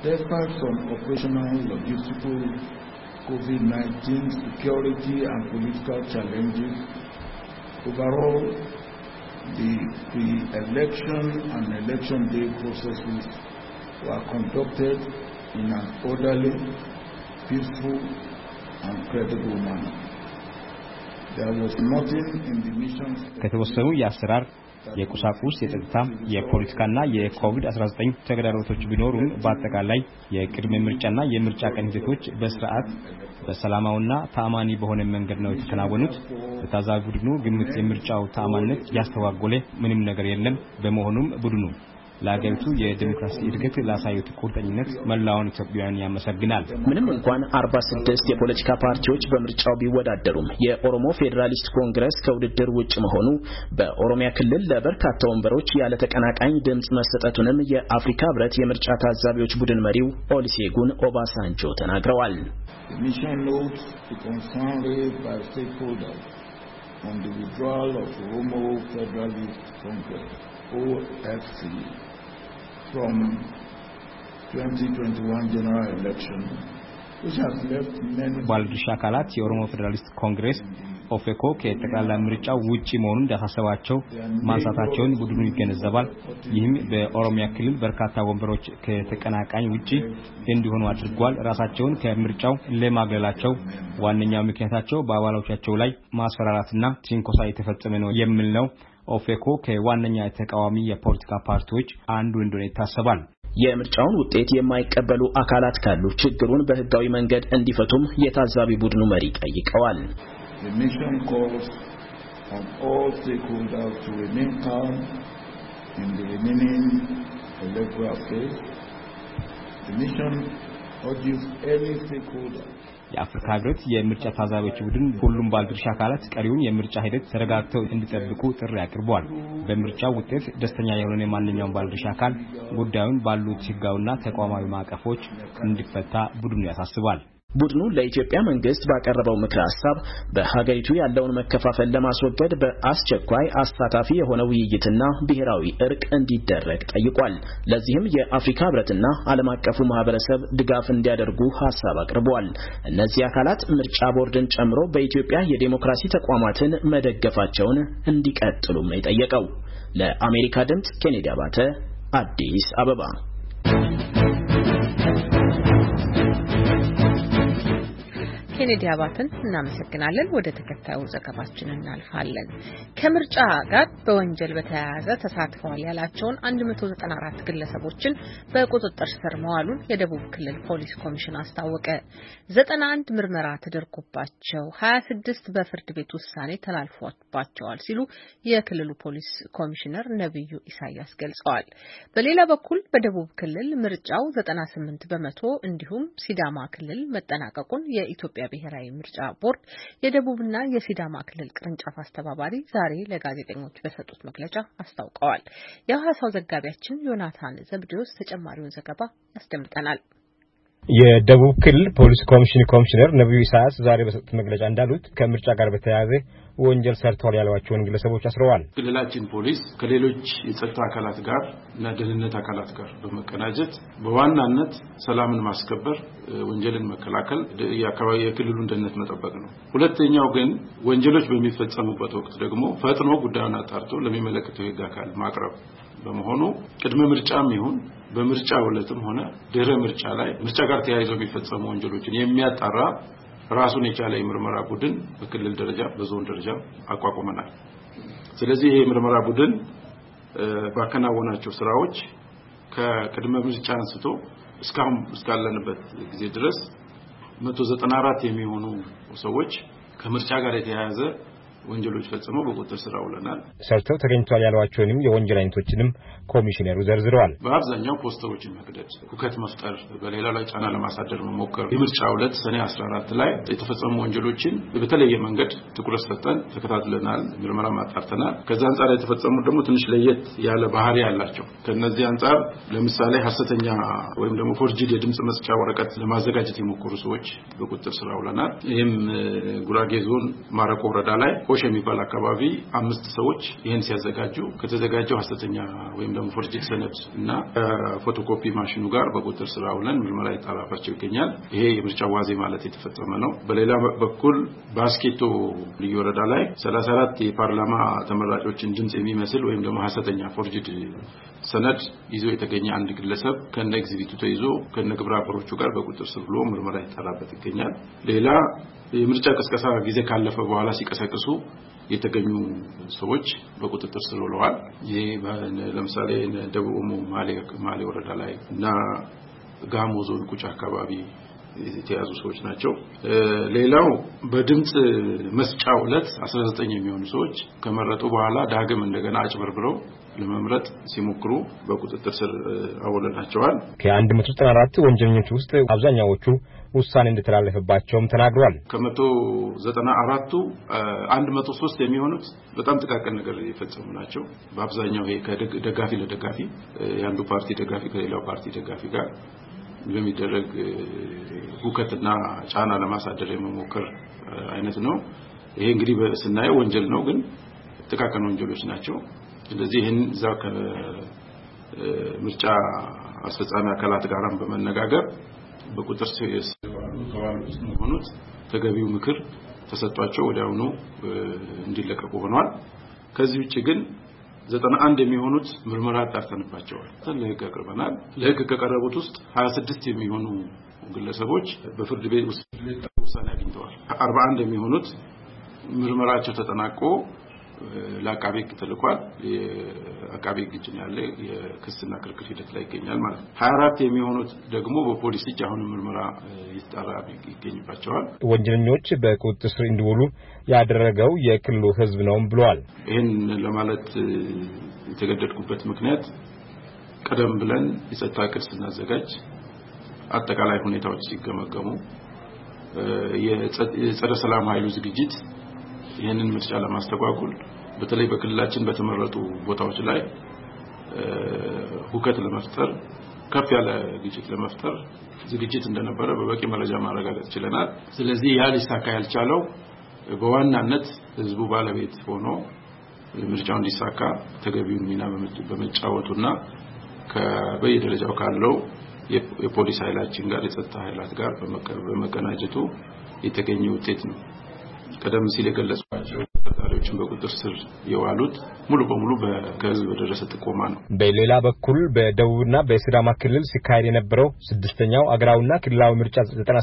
Despite some operational, logistical, COVID-19 security and political challenges, overall, the pre-election and election day processes were conducted in an orderly, peaceful, and credible manner. There was nothing in the mission's ከተወሰኑ የአሰራር የቁሳቁስ የጸጥታ የፖለቲካና የኮቪድ-19 ተግዳሮቶች ቢኖሩም በአጠቃላይ የቅድመ ምርጫና የምርጫ ቀን ሂደቶች በስርዓት በሰላማዊና ተአማኒ በሆነ መንገድ ነው የተከናወኑት። በታዛቢ ቡድኑ ግምት የምርጫው ተአማኒነት ያስተዋጎለ ምንም ነገር የለም። በመሆኑም ቡድኑ ለአገሪቱ የዲሞክራሲ እድገት ላሳዩት ቁርጠኝነት መላውን ኢትዮጵያውያን ያመሰግናል። ምንም እንኳን 46 የፖለቲካ ፓርቲዎች በምርጫው ቢወዳደሩም የኦሮሞ ፌዴራሊስት ኮንግረስ ከውድድር ውጭ መሆኑ በኦሮሚያ ክልል ለበርካታ ወንበሮች ያለ ተቀናቃኝ ድምጽ መሰጠቱንም የአፍሪካ ህብረት የምርጫ ታዛቢዎች ቡድን መሪው ኦሉሴጉን ኦባሳንጆ ተናግረዋል። Mission notes the concern raised by stakeholders on the withdrawal of Oromo Federalist Congress (OFC) from 2021 general election, which has left many ባለድርሻ አካላት የኦሮሞ ፌዴራሊስት ኮንግረስ ኦፌኮ ከጠቅላላ ምርጫው ውጪ መሆኑን እንዳሳሰባቸው ማንሳታቸውን ቡድኑ ይገነዘባል። ይህም በኦሮሚያ ክልል በርካታ ወንበሮች ከተቀናቃኝ ውጪ እንዲሆኑ አድርጓል። ራሳቸውን ከምርጫው ለማግለላቸው ዋነኛው ምክንያታቸው በአባሎቻቸው ላይ ማስፈራራትና ትንኮሳ የተፈጸመ ነው የሚል ነው። ኦፌኮ ከዋነኛ ተቃዋሚ የፖለቲካ ፓርቲዎች አንዱ እንደሆነ ይታሰባል። የምርጫውን ውጤት የማይቀበሉ አካላት ካሉ ችግሩን በህጋዊ መንገድ እንዲፈቱም የታዛቢ ቡድኑ መሪ ጠይቀዋል። The mission calls on all stakeholders to remain calm in the remaining electoral affairs. The mission urges any stakeholder የአፍሪካ ህብረት የምርጫ ታዛቢዎች ቡድን ሁሉም ባለድርሻ አካላት ቀሪውን የምርጫ ሂደት ተረጋግተው እንዲጠብቁ ጥሪ አቅርቧል። በምርጫው ውጤት ደስተኛ የሆነ ማንኛውም ባለድርሻ አካል ጉዳዩን ባሉት ህጋዊና ተቋማዊ ማዕቀፎች እንዲፈታ ቡድኑ ያሳስባል። ቡድኑ ለኢትዮጵያ መንግስት ባቀረበው ምክረ ሐሳብ በሀገሪቱ ያለውን መከፋፈል ለማስወገድ በአስቸኳይ አሳታፊ የሆነ ውይይትና ብሔራዊ እርቅ እንዲደረግ ጠይቋል። ለዚህም የአፍሪካ ህብረትና ዓለም አቀፉ ማህበረሰብ ድጋፍ እንዲያደርጉ ሐሳብ አቅርበዋል። እነዚህ አካላት ምርጫ ቦርድን ጨምሮ በኢትዮጵያ የዲሞክራሲ ተቋማትን መደገፋቸውን እንዲቀጥሉም ነው የጠየቀው። ለአሜሪካ ድምጽ ኬኔዲ አባተ አዲስ አበባ። ኬኔዲ አባተን እናመሰግናለን። ወደ ተከታዩ ዘገባችን እናልፋለን። ከምርጫ ጋር በወንጀል በተያያዘ ተሳትፈዋል ያላቸውን 194 ግለሰቦችን በቁጥጥር ስር መዋሉን የደቡብ ክልል ፖሊስ ኮሚሽን አስታወቀ። 91 ምርመራ ተደርጎባቸው 26 በፍርድ ቤት ውሳኔ ተላልፎባቸዋል ሲሉ የክልሉ ፖሊስ ኮሚሽነር ነብዩ ኢሳያስ ገልጸዋል። በሌላ በኩል በደቡብ ክልል ምርጫው 98 በመቶ እንዲሁም ሲዳማ ክልል መጠናቀቁን የኢትዮጵያ ብሔራዊ ምርጫ ቦርድ የደቡብና የሲዳማ ክልል ቅርንጫፍ አስተባባሪ ዛሬ ለጋዜጠኞች በሰጡት መግለጫ አስታውቀዋል። የሐዋሳው ዘጋቢያችን ዮናታን ዘብዴዎስ ተጨማሪውን ዘገባ ያስደምጠናል። የደቡብ ክልል ፖሊስ ኮሚሽን ኮሚሽነር ነብዩ ኢሳያስ ዛሬ በሰጡት መግለጫ እንዳሉት ከምርጫ ጋር በተያያዘ ወንጀል ሰርተዋል ያሏቸውን ግለሰቦች አስረዋል። ክልላችን ፖሊስ ከሌሎች የጸጥታ አካላት ጋር እና ደህንነት አካላት ጋር በመቀናጀት በዋናነት ሰላምን ማስከበር፣ ወንጀልን መከላከል፣ የአካባቢ የክልሉን ደህንነት መጠበቅ ነው። ሁለተኛው ግን ወንጀሎች በሚፈጸሙበት ወቅት ደግሞ ፈጥኖ ጉዳዩን አጣርቶ ለሚመለከተው የሕግ አካል ማቅረብ በመሆኑ ቅድመ ምርጫም ይሁን በምርጫው ዕለትም ሆነ ድህረ ምርጫ ላይ ምርጫ ጋር ተያይዘው የሚፈጸሙ ወንጀሎችን የሚያጣራ ራሱን የቻለ የምርመራ ቡድን በክልል ደረጃ በዞን ደረጃ አቋቁመናል። ስለዚህ ይሄ የምርመራ ቡድን ባከናወናቸው ስራዎች ከቅድመ ምርጫ አንስቶ እስካሁን እስካለንበት ጊዜ ድረስ 194 የሚሆኑ ሰዎች ከምርጫ ጋር የተያያዘ ወንጀሎች ፈጽመው በቁጥጥር ስር አውለናል። ሰርተው ተገኝቷል ያሏቸውንም የወንጀል አይነቶችንም ኮሚሽነሩ ዘርዝረዋል። በአብዛኛው ፖስተሮችን መቅደድ፣ ሁከት መፍጠር፣ በሌላ ላይ ጫና ለማሳደር መሞከር፣ የምርጫው ዕለት ሰኔ 14 ላይ የተፈጸሙ ወንጀሎችን በተለየ መንገድ ትኩረት ሰጥተን ተከታትለናል፣ ምርመራ ማጣርተናል። ከዛ አንፃር የተፈጸሙ ደግሞ ትንሽ ለየት ያለ ባህሪ ያላቸው ከነዚህ አንፃር ለምሳሌ ሐሰተኛ ወይም ደግሞ ፎርጂድ የድምጽ መስጫ ወረቀት ለማዘጋጀት የሞከሩ ሰዎች በቁጥጥር ስር አውለናል። ይህም ጉራጌ ዞን ማረቆ ወረዳ ላይ ፎሽ የሚባል አካባቢ 5 ሰዎች ይሄን ሲያዘጋጁ ከተዘጋጀው ሐሰተኛ ወይም ደግሞ ፎርጅድ ሰነድ እና ፎቶኮፒ ማሽኑ ጋር በቁጥጥር ስር አውለን ምርመራ ይጣራባቸው ይገኛል። ይሄ የምርጫ ዋዜ ማለት የተፈጸመ ነው። በሌላ በኩል ባስኬቶ ልዩ ወረዳ ላይ 34 የፓርላማ ተመራጮችን ድምጽ የሚመስል ወይም ደግሞ ሐሰተኛ ፎርጅድ ሰነድ ይዞ የተገኘ አንድ ግለሰብ ከነ ኤግዚቢቱ ተይዞ ከነ ግብረ አበሮቹ ጋር በቁጥጥር ስር ብሎ ምርመራ ይጣራበት ይገኛል። ሌላ የምርጫ ቅስቀሳ ጊዜ ካለፈ በኋላ ሲቀሰቅሱ የተገኙ ሰዎች በቁጥጥር ስር ውለዋል። ይሄ ለምሳሌ ደቡብ ኦሞ ማሌ ወረዳ ላይ እና ጋሞ ዞን ቁጫ አካባቢ የተያዙ ሰዎች ናቸው። ሌላው በድምጽ መስጫው ዕለት 19 የሚሆኑ ሰዎች ከመረጡ በኋላ ዳግም እንደገና አጭበርብረው ለመምረጥ ሲሞክሩ በቁጥጥር ስር አውለናቸዋል። ከ194 ወንጀለኞች ውስጥ አብዛኛዎቹ ውሳኔ እንደተላለፈባቸውም ተናግሯል። ከ194ቱ 103 የሚሆኑት በጣም ጥቃቅን ነገር የፈጸሙ ናቸው። በአብዛኛው ይሄ ከደጋፊ ለደጋፊ ያንዱ ፓርቲ ደጋፊ ከሌላው ፓርቲ ደጋፊ ጋር በሚደረግ ሁከትና ጫና ለማሳደር የመሞከር አይነት ነው። ይሄ እንግዲህ ስናየው ወንጀል ነው፣ ግን ጥቃቅን ወንጀሎች ናቸው። ስለዚህ ይሄን ዛው ከምርጫ አስፈጻሚ አካላት ጋርም በመነጋገር በቁጥር ከዋሉት መሆኑት ተገቢው ምክር ተሰጥቷቸው ወዲያውኑ እንዲለቀቁ ሆኗል። ከዚህ ውጪ ግን 91 የሚሆኑት ምርመራ አጣርተንባቸዋል። ለህግ አቅርበናል። ለህግ ከቀረቡት ውስጥ 26 የሚሆኑ ግለሰቦች በፍርድ ቤት ውሳኔ አግኝተዋል። 41 የሚሆኑት ምርመራቸው ተጠናቆ ለአቃቤ ህግ ተልኳል። የአቃቤ ህግ እጅ ያለ የክስና ክርክር ሂደት ላይ ይገኛል ማለት ነው። 24 የሚሆኑት ደግሞ በፖሊስ እጅ አሁን ምርመራ ይጣራ ይገኝባቸዋል። ወንጀለኞች በቁጥጥር ስር እንዲውሉ ያደረገው የክልሉ ህዝብ ነው ብለዋል። ይሄን ለማለት የተገደድኩበት ምክንያት ቀደም ብለን የጸጥታ ዕቅድ ስናዘጋጅ አጠቃላይ ሁኔታዎች ሲገመገሙ የጸረ ሰላም ኃይሉ ዝግጅት ይሄንን ምርጫ ለማስተጓጎል በተለይ በክልላችን በተመረጡ ቦታዎች ላይ ሁከት ለመፍጠር ከፍ ያለ ግጭት ለመፍጠር ዝግጅት እንደነበረ በበቂ መረጃ ማረጋገጥ ችለናል። ስለዚህ ያ ሊሳካ ያልቻለው በዋናነት ህዝቡ ባለቤት ሆኖ ምርጫው እንዲሳካ ተገቢውን ሚና በመጫወቱና ከበየደረጃው ካለው የፖሊስ ኃይላችን ጋር የጸጥታ ኃይላት ጋር በመቀናጀቱ የተገኘ ውጤት ነው። ቀደም ሲል የገለጽኳቸው ተጠርጣሪዎችን በቁጥጥር ስር የዋሉት ሙሉ በሙሉ ከህዝብ በደረሰ ጥቆማ ነው። በሌላ በኩል በደቡብና በሲዳማ ክልል ሲካሄድ የነበረው 6ኛው አገራዊና ክልላዊ ምርጫ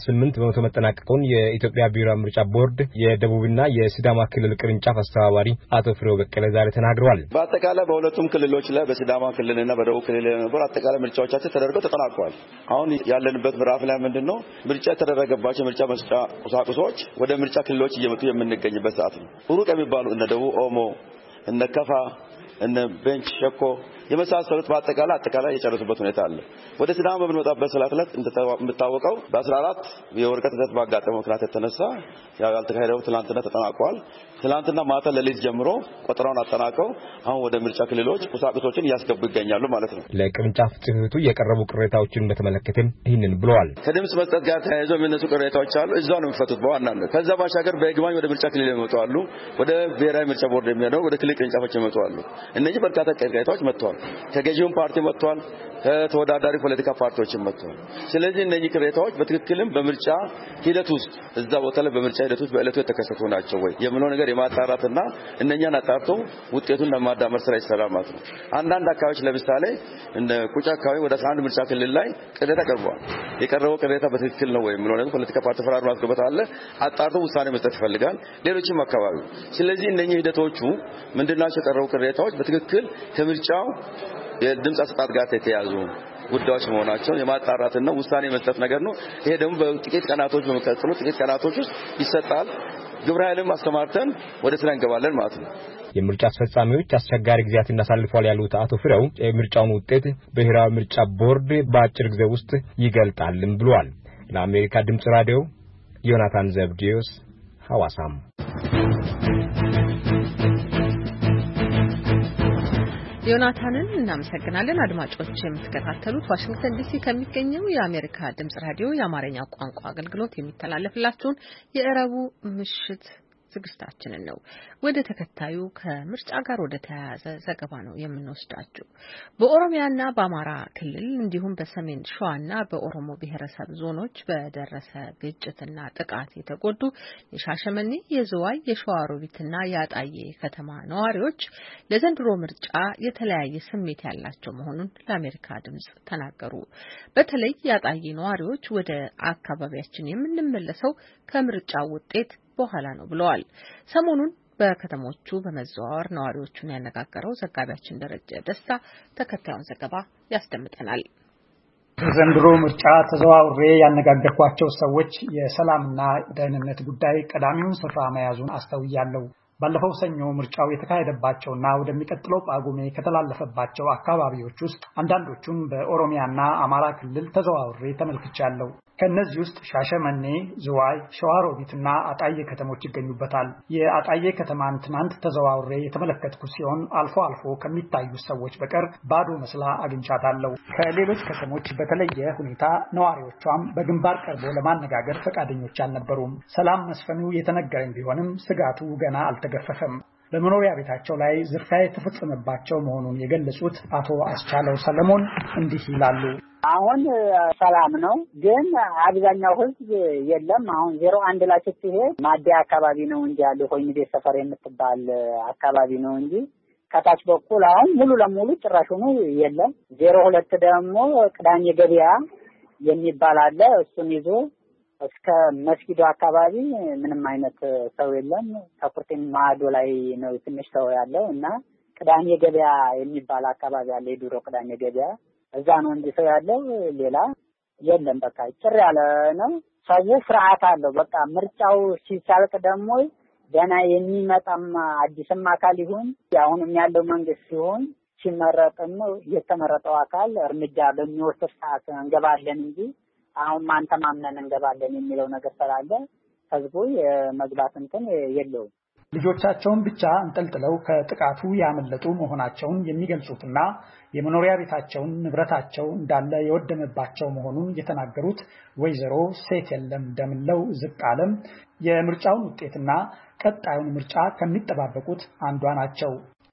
98% መጠናቀቁን የኢትዮጵያ ብሔራዊ ምርጫ ቦርድ የደቡብና የሲዳማ ክልል ቅርንጫፍ አስተባባሪ አቶ ፍሬው በቀለ ዛሬ ተናግረዋል። በአጠቃላይ በሁለቱም ክልሎች ላይ በሲዳማ ክልልና በደቡብ ክልል የነበሩ አጠቃላይ ምርጫዎቻቸው ተደርገው ተጠናቀዋል። አሁን ያለንበት ምዕራፍ ላይ ምንድነው ምርጫ የተደረገባቸው ምርጫ መስጫ ቁሳቁሶች ወደ ምርጫ ክልሎች እየመጡ የምንገኝበት ሰዓት ነው። ሩቅ የሚባሉ እነ ደቡብ ኦሞ እነ ከፋ እነ ቤንች ሸኮ የመሳሰሉት በአጠቃላይ የጨረሱበት ሁኔታ አለ። ወደ ሲዳማ በምንመጣበት ሰዓት ላይ እንደምታወቀው በ14 የወረቀት እጥረት ባጋጠመው ምክንያት የተነሳ ያልተካሄደው ትላንትና ተጠናቋል። ትላንትና ማታ ለሊት ጀምሮ ቆጠራውን አጠናቀው አሁን ወደ ምርጫ ክልሎች ቁሳቁሶችን እያስገቡ ይገኛሉ ማለት ነው። ለቅርንጫፍ ጽሕፈቱ የቀረቡ ቅሬታዎችን በተመለከተም ይህንን ብለዋል። ከድምጽ መስጠት ጋር ተያይዞ የሚነሱ ቅሬታዎች አሉ። እዛው ነው የሚፈቱት በዋናነት። ከዛ ባሻገር በይግባኝ ወደ ምርጫ ክልል ይመጣሉ። ወደ ብሔራዊ ምርጫ ቦርድ የሚሄደው ወደ ክልል ቅርንጫፎች ይመጣሉ። እነዚህ በርካታ ቅሬታዎች መጥተዋል። ከገዢው ፓርቲ መጥተዋል። ከተወዳዳሪ ፖለቲካ ፓርቲዎችም መጥተዋል። ስለዚህ እነዚህ ቅሬታዎች በትክክልም በምርጫ ሂደት ውስጥ እዛ ቦታ ላይ በምርጫ ሂደት ውስጥ በእለቱ የተከሰቱ ናቸው ወይ የሚለው ነገር የማጣራትና እነኛን አጣርቶ ውጤቱን ለማዳመር ስራ ይሰራል ማለት ነው። አንዳንድ አካባቢዎች ለምሳሌ እንደ ቁጫ አካባቢ ወደ 11 ምርጫ ክልል ላይ ቅሬታ ቀርቧል። የቀረበው ቅሬታ በትክክል ነው ወይ የሚለው ነገር ፖለቲካ ፓርቲ ፈራር ማስገባት አለ አጣርቶ ውሳኔ መስጠት ይፈልጋል። ሌሎችም አካባቢ ስለዚህ እነኚህ ሂደቶቹ ምንድናቸው? የቀረቡ ቅሬታዎች በትክክል ከምርጫው የድምጽ አሰጣጥ ጋር የተያዙ ጉዳዮች መሆናቸው የማጣራትና ውሳኔ መስጠት ነገር ነው። ይሄ ደግሞ በጥቂት ቀናቶች በመቀጠሉ ጥቂት ቀናቶች ውስጥ ይሰጣል። ግብረ ኃይልም አስተማርተን ወደ ስራ እንገባለን ማለት ነው። የምርጫ አስፈጻሚዎች አስቸጋሪ ጊዜያት እናሳልፈዋል ያሉት አቶ ፍሬው የምርጫውን ውጤት ብሔራዊ ምርጫ ቦርድ በአጭር ጊዜ ውስጥ ይገልጣልም ብለዋል። ለአሜሪካ ድምጽ ራዲዮ ዮናታን ዘብዲዮስ ሐዋሳም። ዮናታንን እናመሰግናለን። አድማጮች የምትከታተሉት ዋሽንግተን ዲሲ ከሚገኘው የአሜሪካ ድምጽ ራዲዮ የአማርኛ ቋንቋ አገልግሎት የሚተላለፍላችሁን የእረቡ ምሽት ዝግጅታችንን ነው። ወደ ተከታዩ ከምርጫ ጋር ወደ ተያያዘ ዘገባ ነው የምንወስዳችሁ። በኦሮሚያና በአማራ ክልል እንዲሁም በሰሜን ሸዋና በኦሮሞ ብሔረሰብ ዞኖች በደረሰ ግጭትና ጥቃት የተጎዱ የሻሸመኔ፣ የዝዋይ፣ የሸዋሮቢትና የአጣዬ ከተማ ነዋሪዎች ለዘንድሮ ምርጫ የተለያየ ስሜት ያላቸው መሆኑን ለአሜሪካ ድምጽ ተናገሩ። በተለይ የአጣዬ ነዋሪዎች ወደ አካባቢያችን የምንመለሰው ከምርጫው ውጤት በኋላ ነው ብለዋል። ሰሞኑን በከተሞቹ በመዘዋወር ነዋሪዎቹን ያነጋገረው ዘጋቢያችን ደረጀ ደስታ ተከታዩን ዘገባ ያስደምጠናል። ዘንድሮ ምርጫ ተዘዋውሬ ያነጋገርኳቸው ሰዎች የሰላምና ደህንነት ጉዳይ ቀዳሚውን ስፍራ መያዙን አስተውያለሁ። ባለፈው ሰኞ ምርጫው የተካሄደባቸውና ወደሚቀጥለው ጳጉሜ ከተላለፈባቸው አካባቢዎች ውስጥ አንዳንዶቹን በኦሮሚያና አማራ ክልል ተዘዋውሬ ተመልክቻለሁ። ከነዚህ ውስጥ ሻሸመኔ፣ ዝዋይ፣ ሸዋሮቢትና አጣዬ ከተሞች ይገኙበታል። የአጣዬ ከተማን ትናንት ተዘዋውሬ የተመለከትኩ ሲሆን አልፎ አልፎ ከሚታዩ ሰዎች በቀር ባዶ መስላ አግኝቻታለሁ። ከሌሎች ከተሞች በተለየ ሁኔታ ነዋሪዎቿም በግንባር ቀርቦ ለማነጋገር ፈቃደኞች አልነበሩም። ሰላም መስፈኑ የተነገረን ቢሆንም ስጋቱ ገና አልተገፈፈም። በመኖሪያ ቤታቸው ላይ ዝርፊያ የተፈጸመባቸው መሆኑን የገለጹት አቶ አስቻለው ሰለሞን እንዲህ ይላሉ። አሁን ሰላም ነው፣ ግን አብዛኛው ህዝብ የለም። አሁን 01 ላይ ስትሄድ ማዲያ አካባቢ ነው እንጂ ያለው ሆይሚዴ ሰፈር የምትባል አካባቢ ነው እንጂ ከታች በኩል አሁን ሙሉ ለሙሉ ጭራሽ ሆኖ የለም። 02 ደግሞ ቅዳሜ ገበያ የሚባል አለ። እሱን ይዞ እስከ መስጊዱ አካባቢ ምንም አይነት ሰው የለም። ከኩርቴን ማዶ ላይ ነው ትንሽ ሰው ያለው እና ቅዳሜ ገበያ የሚባል አካባቢ አለ። የድሮ ቅዳሜ ገበያ እዛ ነው እንጂ ሰው ያለው ሌላ የለም። በቃ ጭር ያለ ነው። ሰው ፍርሃት አለው። በቃ ምርጫው ሲሳልቅ ደግሞ ገና የሚመጣም አዲስም አካል ይሁን አሁንም ያለው መንግስት ሲሆን ሲመረጥም የተመረጠው አካል እርምጃ በሚወስድ ሰዓት እንገባለን እንጂ አሁን ማን ተማምነን እንገባለን የሚለው ነገር ስላለ ህዝቡ የመግባት እንትን የለውም። ልጆቻቸውን ብቻ እንጠልጥለው ከጥቃቱ ያመለጡ መሆናቸውን የሚገልጹትና የመኖሪያ ቤታቸውን ንብረታቸው እንዳለ የወደመባቸው መሆኑን የተናገሩት ወይዘሮ ሴት የለም ደምለው ዝቃለም የምርጫውን ውጤትና ቀጣዩን ምርጫ ከሚጠባበቁት አንዷ ናቸው።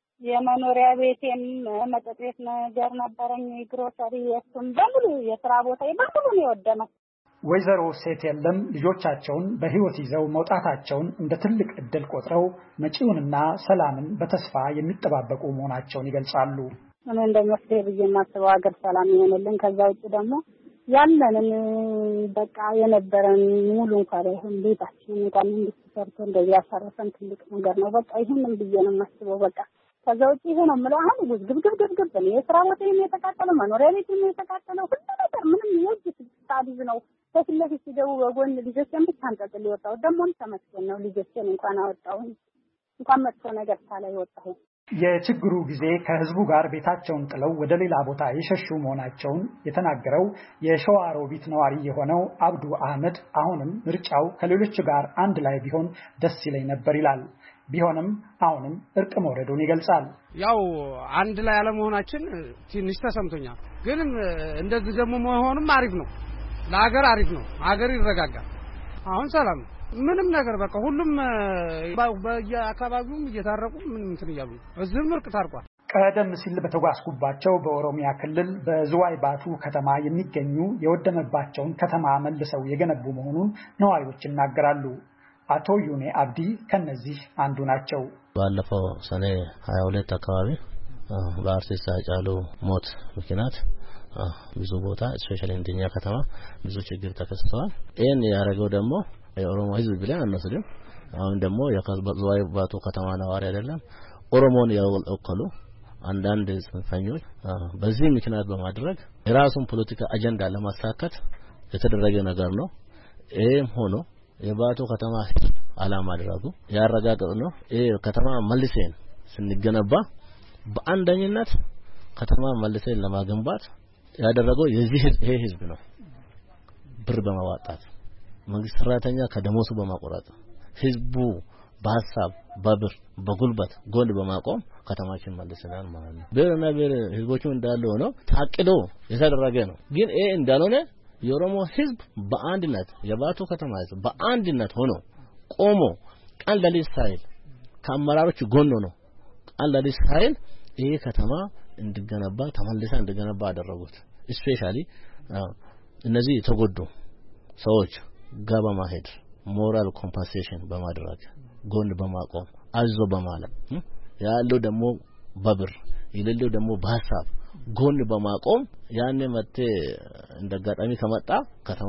የመኖሪያ ቤቴም መጠጥ ቤት ነገር ነበረኝ፣ ግሮሰሪ፣ የሱም በሙሉ የሥራ ቦታዬ በሙሉ ነው የወደመው። ወይዘሮ ሴት የለም ልጆቻቸውን በህይወት ይዘው መውጣታቸውን እንደ ትልቅ እድል ቆጥረው መጪውንና ሰላምን በተስፋ የሚጠባበቁ መሆናቸውን ይገልጻሉ። እኔ እንደመስለ ብዬ የማስበው ሀገር ሰላም ይሆንልን። ከዛ ውጭ ደግሞ ያለንን በቃ የነበረን ሙሉ እንኳን ይሁን ቤታችን እንኳን እንድትሰርቶ እንደዚህ ያሰረፈን ትልቅ ነገር ነው። በቃ ይሄንን ብዬ ነው የማስበው። በቃ ከዛ ውጭ ይሄ ነው የምለው። አሁን ግብግብ ነው የሥራ ቦታዬም የተቃጠለው፣ መኖሪያ ቤቴም የተቃጠለው፣ ሁሉ ነገር ምንም የውጭ ታዲዝ ነው። ከፊትለፊት ሲገቡ በጎን ልጆችን ብቻ አንጠልጥል ይወጣው። ደሞም ተመስገን ነው ልጆችን እንኳን አወጣው እንኳን መጥፎ ነገር ሳላይ ወጣሁ። የችግሩ ጊዜ ከህዝቡ ጋር ቤታቸውን ጥለው ወደ ሌላ ቦታ የሸሹ መሆናቸውን የተናገረው የሸዋሮቢት ነዋሪ የሆነው አብዱ አህመድ አሁንም ምርጫው ከሌሎች ጋር አንድ ላይ ቢሆን ደስ ይለኝ ነበር ይላል። ቢሆንም አሁንም እርቅ መውረዱን ይገልጻል። ያው አንድ ላይ አለመሆናችን ትንሽ ተሰምቶኛል። ግን እንደዚህ ደግሞ መሆኑም አሪፍ ነው፣ ለሀገር አሪፍ ነው። ሀገር ይረጋጋል። አሁን ሰላም ምንም ነገር በቃ ሁሉም በየአካባቢውም እየታረቁ ምንም እንትን እያሉ እዚህም እርቅ ታርቋል። ቀደም ሲል በተጓዝኩባቸው በኦሮሚያ ክልል በዝዋይ ባቱ ከተማ የሚገኙ የወደመባቸውን ከተማ መልሰው የገነቡ መሆኑን ነዋሪዎች ይናገራሉ። አቶ ዩኔ አብዲ ከነዚህ አንዱ ናቸው። ባለፈው ሰኔ 22 አካባቢ በአርቲስት ሃጫሉ ሞት ምክንያት ብዙ ቦታ ስፔሻሊ እንደኛ ከተማ ብዙ ችግር ተከስቷል። ይሄን ያደረገው ደግሞ የኦሮሞ ህዝብ ብለን አንወስድም። አሁን ደግሞ የዝዋይ ባቱ ከተማ ነዋሪ አይደለም ኦሮሞን ያወከሉ አንዳንድ ጽንፈኞች በዚህ ምክንያት በማድረግ የራሱን ፖለቲካ አጀንዳ ለማሳካት የተደረገ ነገር ነው። ይሄም ሆኖ የባቱ ከተማ አላማ አድርጎ ያረጋግጥ ነው። ይሄ ከተማ መልሰን ስንገነባ በአንደኝነት ከተማ መልሰን ለማገንባት ያደረገው የዚህ ይሄ ህዝብ ነው። ብር በማዋጣት መንግስት ሰራተኛ ከደሞሱ በማቆራረጥ ህዝቡ በሐሳብ በብር በጉልበት ጎን በማቆም ከተማችን መልሰናል ማለት ነው። ብርና ብር ህዝቦቹ እንዳለ ሆነው ታቅዶ የተደረገ ነው። ግን ይሄ እንዳልሆነ የኦሮሞ ህዝብ በአንድነት የባቱ ከተማ ህዝብ በአንድነት ሆኖ ቆሞ ቃል ለሊት ሳይል ከአመራሮች ጎን ነው ቃል ለሊት ሳይል ይሄ ከተማ እንድገነባ ተመልሳ እንድገነባ አደረጉት ስፔሻሊ እነዚህ የተጎዱ ሰዎች ጋባ ማሄድ ሞራል ኮምፐንሴሽን በማድረግ ጎን በማቆም አዞ በማለም ያለው ደግሞ በብር ይልለው ደግሞ በሐሳብ ጎን በማቆም ያኔ መጥተ እንደጋጣሚ ከመጣ ከተማ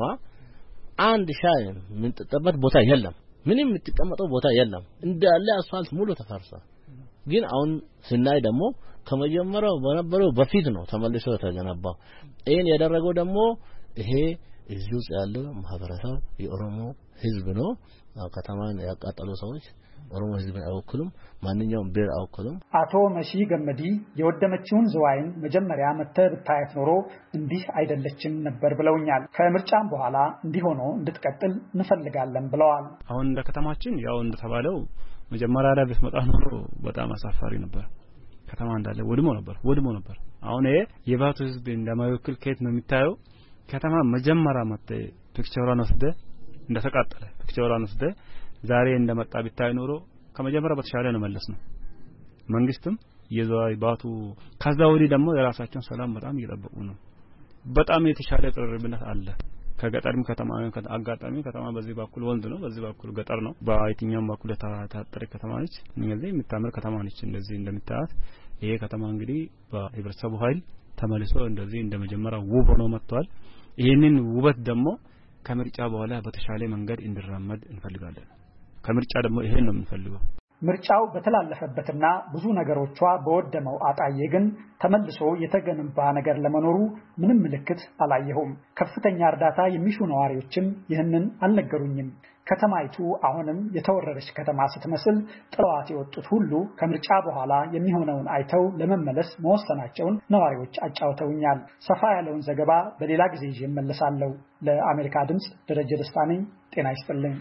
አንድ ሻይ ምን ተጠበት ቦታ የለም ምንም የምትቀመጠው ቦታ የለም እንዳለ አስፋልት ሙሉ ተፈርሷል ግን አሁን ስናይ ደግሞ ከመጀመሪያው በነበረው በፊት ነው ተመልሶ ተገነባው ይሄን ያደረገው ደግሞ ይሄ እዚሁ ያለው ማህበረሰብ የኦሮሞ ህዝብ ነው ከተማን ያቃጠሉ ሰዎች ኦሮሞ ህዝብን አይወክሉም ማንኛውም ብሔር አይወክሉም አቶ መሺ ገመዲ የወደመችውን ዝዋይን መጀመሪያ መተህ ብታያት ኖሮ እንዲህ አይደለችም ነበር ብለውኛል ከምርጫም በኋላ እንዲህ ሆኖ እንድትቀጥል እንፈልጋለን ብለዋል አሁን እንደ ከተማችን ያው እንደተባለው መጀመሪያ ላይ ብትመጣ ኖሮ በጣም አሳፋሪ ነበር ከተማ እንዳለ ወድሞ ነበር አሁን የባቱ ህዝብ እንደማይወክል ከየት ነው የሚታየው ከተማ መጀመሪያ መጥተህ ፒክቸሯን ወስደ እንደተቃጠለ ፒክቸሯን ወስደ ዛሬ እንደመጣ ቢታይ ኖሮ ከመጀመሪያ በተሻለ ነው መለስነው መንግስትም የዛይ ባቱ ከዛ ወዲህ ደግሞ የራሳቸውን ሰላም በጣም እየጠበቁ ነው በጣም የተሻለ ቅርርብነት አለ ከገጠርም ከተማ አጋጣሚ ከተማ በዚህ በኩል ወንዝ ነው በዚህ በኩል ገጠር ነው በአይቲኛም በኩል ታጠረ ከተማ ነች እንግዲህ የምታምር ከተማ ነች እንደዚህ እንደምታያት ይሄ ከተማ እንግዲህ በህብረተሰቡ ኃይል ተመልሶ እንደዚህ እንደመጀመሪያው ውብ ሆኖ መጥቷል ይሄንን ውበት ደግሞ ከምርጫ በኋላ በተሻለ መንገድ እንድራመድ እንፈልጋለን ከምርጫ ደግሞ ይሄን ነው የምንፈልገው ምርጫው በተላለፈበትና ብዙ ነገሮቿ በወደመው አጣዬ ግን ተመልሶ የተገነባ ነገር ለመኖሩ ምንም ምልክት አላየሁም ከፍተኛ እርዳታ የሚሹ ነዋሪዎችም ይህንን አልነገሩኝም ከተማይቱ አሁንም የተወረረች ከተማ ስትመስል ጥለዋት የወጡት ሁሉ ከምርጫ በኋላ የሚሆነውን አይተው ለመመለስ መወሰናቸውን ነዋሪዎች አጫውተውኛል ሰፋ ያለውን ዘገባ በሌላ ጊዜ ይዤ እመለሳለሁ ለአሜሪካ ድምጽ ደረጀ ደስታ ነኝ ጤና ይስጥልኝ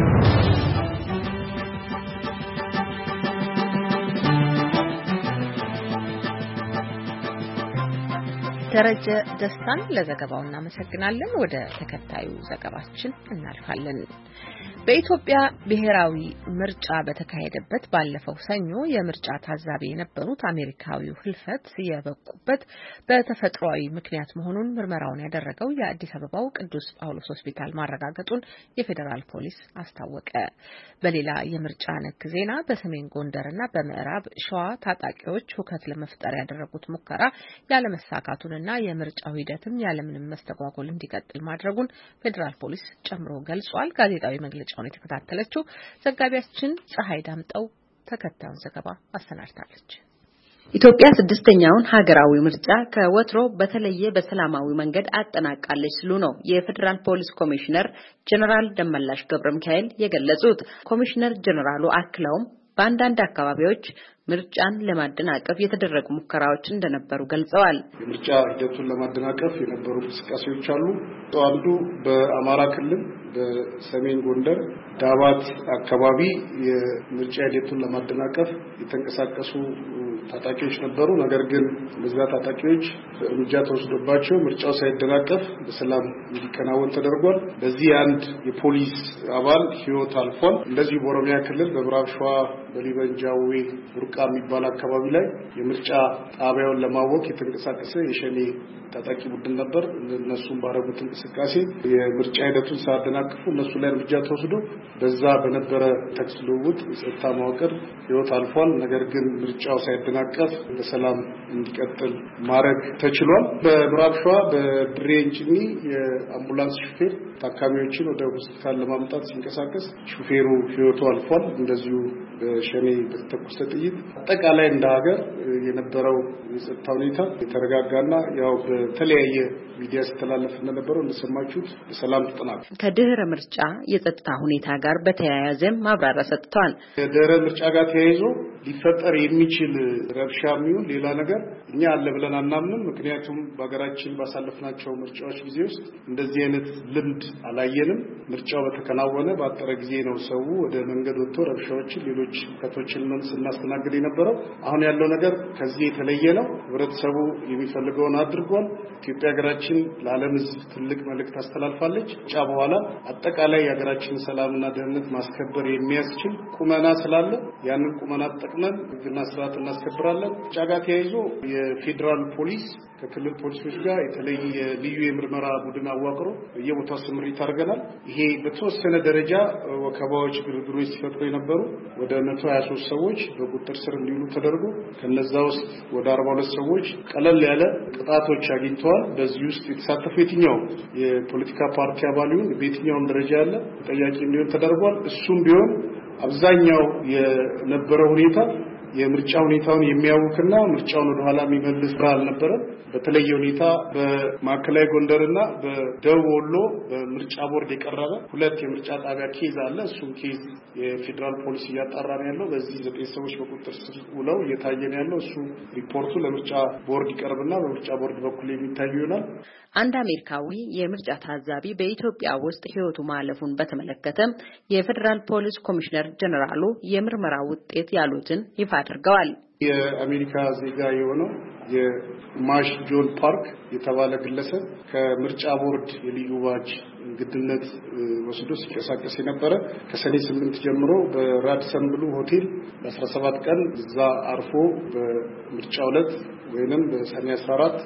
ደረጀ ደስታን ለዘገባው እናመሰግናለን ወደ ተከታዩ ዘገባችን እናልፋለን በኢትዮጵያ ብሔራዊ ምርጫ በተካሄደበት ባለፈው ሰኞ የምርጫ ታዛቢ የነበሩት አሜሪካዊው ህልፈት የበቁበት በተፈጥሯዊ ምክንያት መሆኑን ምርመራውን ያደረገው የአዲስ አበባው ቅዱስ ጳውሎስ ሆስፒታል ማረጋገጡን የፌደራል ፖሊስ አስታወቀ በሌላ የምርጫ ነክ ዜና በሰሜን ጎንደርና በምዕራብ ሸዋ ታጣቂዎች ሁከት ለመፍጠር ያደረጉት ሙከራ ያለመሳካቱንና የምርጫው ሂደትም ያለምንም መስተጓጎል እንዲቀጥል ማድረጉን ፌደራል ፖሊስ ጨምሮ ገልጿል ጋዜጣዊ መግለጫውን የተከታተለችው ዘጋቢያችን ፀሐይ ዳምጠው ተከታዩን ዘገባ አሰናድታለች ኢትዮጵያ ስድስተኛውን ሀገራዊ ምርጫ ከወትሮ በተለየ በሰላማዊ መንገድ አጠናቃለች ሲሉ ነው የፌደራል ፖሊስ ኮሚሽነር ጀነራል ደመላሽ ገብረ ሚካኤል የገለጹት ኮሚሽነር ጀነራሉ አክለውም በአንዳንድ አካባቢዎች ምርጫን ለማደናቀፍ የተደረጉ ሙከራዎች እንደነበሩ ገልጸዋል ምርጫ ሂደቱን ለማደናቀፍ የነበሩ እንቅስቃሴዎች አሉ አንዱ በአማራ ክልል በሰሜን ጎንደር ዳባት አካባቢ የምርጫ ሂደቱን ለማደናቀፍ የተንቀሳቀሱ ታጣቂዎች ነበሩ ነገር ግን በዛ ታጣቂዎች እርምጃ ተወስዶባቸው ምርጫው ሳይደናቀፍ በሰላም እንዲከናወን ተደርጓል በዚህ አንድ የፖሊስ አባል ህይወት አልፏል እንደዚህ በኦሮሚያ ክልል በምዕራብ ሸዋ በሊበንጃዊ ቡርቃ የሚባል አካባቢ ላይ የምርጫ ጣቢያውን ለማወክ የተንቀሳቀሰ የሸኔ ታጣቂ ቡድን ነበር እነሱም ባረጉት እንቅስቃሴ የምርጫ ሂደቱን ሳያደናቅፉ እነሱ ላይ እርምጃ ተወስዶ በዛ በነበረ ተኩስ ልውውጥ የጸጥታ መዋቅር ህይወት አልፏል ነገር ግን ምርጫው ሳይደናቀፍ በሰላም እንዲቀጥል ማድረግ ተችሏል በምዕራብ ሸዋ በድሬ እንጭኒ የአምቡላንስ ሹፌር ታካሚዎችን ወደ ሆስፒታል ለማምጣት ሲንቀሳቀስ ሹፌሩ ህይወቱ አልፏል እንደዚሁ በሸኔ በተተኮሰ ጥይት አጠቃላይ እንደ ሀገር የነበረው የጸጥታ ሁኔታ የተረጋጋና ያው በተለያየ ሚዲያ ሲተላለፍ እንደነበረው እንደሰማችሁት በሰላም ተጠናቀቀ ከድህረ ምርጫ የጸጥታ ሁኔታ ጋር በተያያዘ ማብራሪያ ሰጥተዋል ከድህረ ምርጫ ጋር ተያይዞ ሊፈጠር የሚችል ረብሻም ይሁን ሌላ ነገር እኛ አለ ብለን አናምንም ምክንያቱም በሀገራችን ባሳለፍናቸው ምርጫዎች ጊዜ ውስጥ እንደዚህ አይነት ልምድ አላየንም ምርጫው በተከናወነ ባጠረ ጊዜ ነው ሰው ወደ መንገድ ወጥቶ ረብሻዎችን ሌሎች ከተዎችን ስናስተናግድ የነበረው አሁን ያለው ነገር ከዚህ የተለየ ነው። ህብረተሰቡ የሚፈልገውን አድርጓል። ኢትዮጵያ ሀገራችን ለዓለም ሕዝብ ትልቅ መልእክት አስተላልፋለች። ጫ በኋላ አጠቃላይ የሀገራችን ሰላምና ደህንነት ማስከበር የሚያስችል ቁመና ስላለ ያንን ቁመና ተጠቅመን ህግና ስርዓት እናስከብራለን። ጫ ጋር ተያይዞ የፌዴራል ፖሊስ ከክልል ፖሊሶች ጋር የተለየ ልዩ የምርመራ ቡድን አዋቅሮ በየቦታው ስምሪት አድርገናል። ይሄ በተወሰነ ደረጃ ወከባዎች፣ ግርግሮች ሲፈጥሩ የነበሩ ወደ 123 ሰዎች በቁጥጥር ስር እንዲውሉ ተደርጎ ከነዛ ውስጥ ወደ 42 ሰዎች ቀለል ያለ ቅጣቶች አግኝተዋል። በዚህ ውስጥ የተሳተፉ የትኛው የፖለቲካ ፓርቲ አባል ይሁን በየትኛውም ደረጃ ያለ ተጠያቂ እንዲሆን ተደርጓል። እሱም ቢሆን አብዛኛው የነበረው ሁኔታ የምርጫ ሁኔታውን የሚያውክና ምርጫውን ወደ ኋላ የሚመልስ አልነበረ። በተለየ ሁኔታ በማዕከላዊ ጎንደርና በደቡብ ወሎ በምርጫ ቦርድ የቀረበ 2 የምርጫ ጣቢያ ኬዝ አለ። እሱም ኬዝ የፌዴራል ፖሊስ እያጣራ ነው ያለው። በዚህ 9 ሰዎች በቁጥጥር ስር ውለው እየታየ ነው ያለው። እሱ ሪፖርቱ ለምርጫ ቦርድ ይቀርብና በምርጫ ቦርድ በኩል የሚታይ ይሆናል። አንድ አሜሪካዊ የምርጫ ታዛቢ በኢትዮጵያ ውስጥ ሕይወቱ ማለፉን በተመለከተ የፌዴራል ፖሊስ ኮሚሽነር ጀነራሉ የምርመራ ውጤት ያሉትን ይፋ አድርገዋል። የአሜሪካ ዜጋ የሆነው የማሽ ጆን ፓርክ የተባለ ግለሰብ ከምርጫ ቦርድ የልዩ ባጅ ግድነት ወስዶ ሲንቀሳቀስ የነበረ ከሰኔ 8 ጀምሮ በራድሰን ብሉ ሆቴል ለ17 ቀን እዛ አርፎ በምርጫው ዕለት ወይንም በሰኔ 14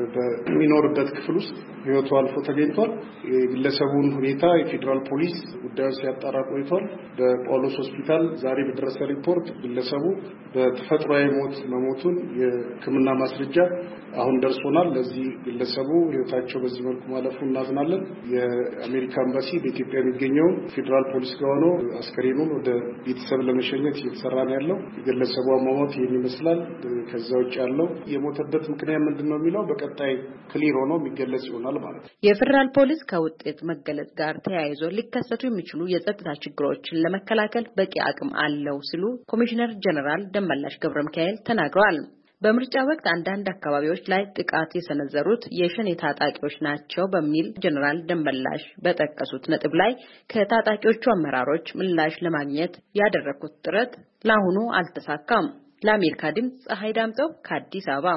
በሚኖርበት ክፍል ውስጥ ህይወቱ አልፎ ተገኝቷል። የግለሰቡን ሁኔታ የፌዴራል ፖሊስ ጉዳዩን ሲያጣራ ቆይቷል። በጳውሎስ ሆስፒታል ዛሬ በደረሰ ሪፖርት ግለሰቡ በተፈጥሯዊ ሞት መሞቱን የሕክምና ማስረጃ አሁን ደርሶናል። ለዚህ ግለሰቡ ህይወታቸው በዚህ መልኩ ማለፉ እናዝናለን። የአሜሪካ ኤምባሲ በኢትዮጵያ የሚገኘው ፌዴራል ፖሊስ ጋር ሆኖ አስከሬኑን ወደ ቤተሰብ ለመሸኘት እየተሰራ ነው ያለው። የግለሰቡ አሟሟት ይህን ይመስላል። ከዛ ውጭ ያለው የሞተበት ምክንያት ምንድነው የሚለው በቀጣይ ክሊር ሆኖ የሚገለጽ ይሆናል ማለት ነው። የፌዴራል ፖሊስ ከውጤት መገለጽ ጋር ተያይዞ ሊከሰቱ የሚችሉ የጸጥታ ችግሮችን ለመከላከል በቂ አቅም አለው ሲሉ ኮሚሽነር ጀነራል ደመላሽ ገብረ ሚካኤል ተናግረዋል። በምርጫ ወቅት አንዳንድ አካባቢዎች ላይ ጥቃት የሰነዘሩት የሸኔ ታጣቂዎች ናቸው በሚል ጀነራል ደመላሽ በጠቀሱት ነጥብ ላይ ከታጣቂዎቹ አመራሮች ምላሽ ለማግኘት ያደረኩት ጥረት ለአሁኑ አልተሳካም። ለአሜሪካ ድምፅ ፀሐይ ዳምጠው ከአዲስ አበባ።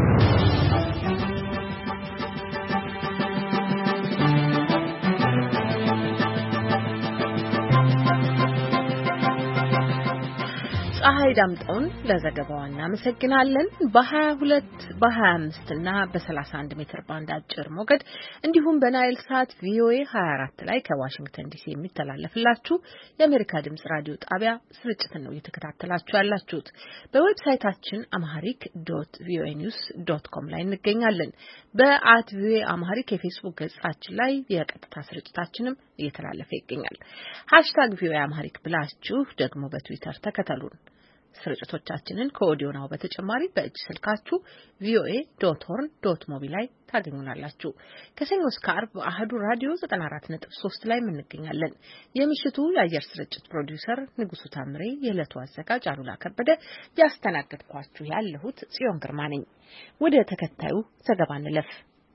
ፀሐይ ዳምጠውን ለዘገባው እናመሰግናለን። በ22 በ25 እና በ31 ሜትር ባንድ አጭር ሞገድ እንዲሁም በናይል ሳት ቪኦኤ 24 ላይ ከዋሽንግተን ዲሲ የሚተላለፍላችሁ የአሜሪካ ድምጽ ራዲዮ ጣቢያ ስርጭት ነው እየተከታተላችሁ ያላችሁት። በዌብሳይታችን amharic.voanews.com ላይ እንገኛለን። በ@voa amharic የፌስቡክ ገጻችን ላይ የቀጥታ ስርጭታችንም እየተላለፈ ይገኛል። #voa amharic ብላችሁ ደግሞ በትዊተር ተከተሉን። ስርጭቶቻችንን ከኦዲዮ ናው በተጨማሪ በእጅ ስልካችሁ voa.horn.mobi ላይ ታገኙናላችሁ። ከሰኞ እስከ ዓርብ አህዱ ራዲዮ 94.3 ላይ እንገኛለን። የምሽቱ የአየር ስርጭት ፕሮዲዩሰር ንጉሱ ታምሬ፣ የዕለቱ አዘጋጅ አሉላ ከበደ፣ ያስተናገድኳችሁ ያለሁት ጽዮን ግርማ ነኝ። ወደ ተከታዩ ዘገባ እንለፍ።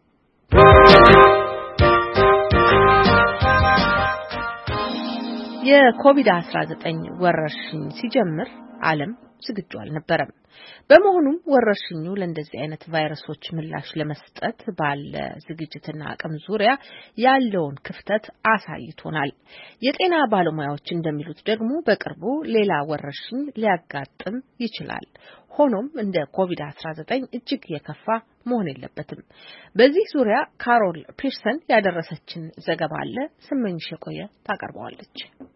የኮቪድ-19 ወረርሽኝ ሲጀምር ዓለም ዝግጁ አልነበረም። በመሆኑም ወረርሽኙ ለእንደዚህ አይነት ቫይረሶች ምላሽ ለመስጠት ባለ ዝግጅትና አቅም ዙሪያ ያለውን ክፍተት አሳይቶናል። የጤና ባለሙያዎች እንደሚሉት ደግሞ በቅርቡ ሌላ ወረርሽኝ ሊያጋጥም ይችላል። ሆኖም እንደ ኮቪድ-19 እጅግ የከፋ መሆን የለበትም። በዚህ ዙሪያ ካሮል ፒርሰን ያደረሰችን ዘገባ አለ። ስመኝሽ የቆየ ታቀርበዋለች።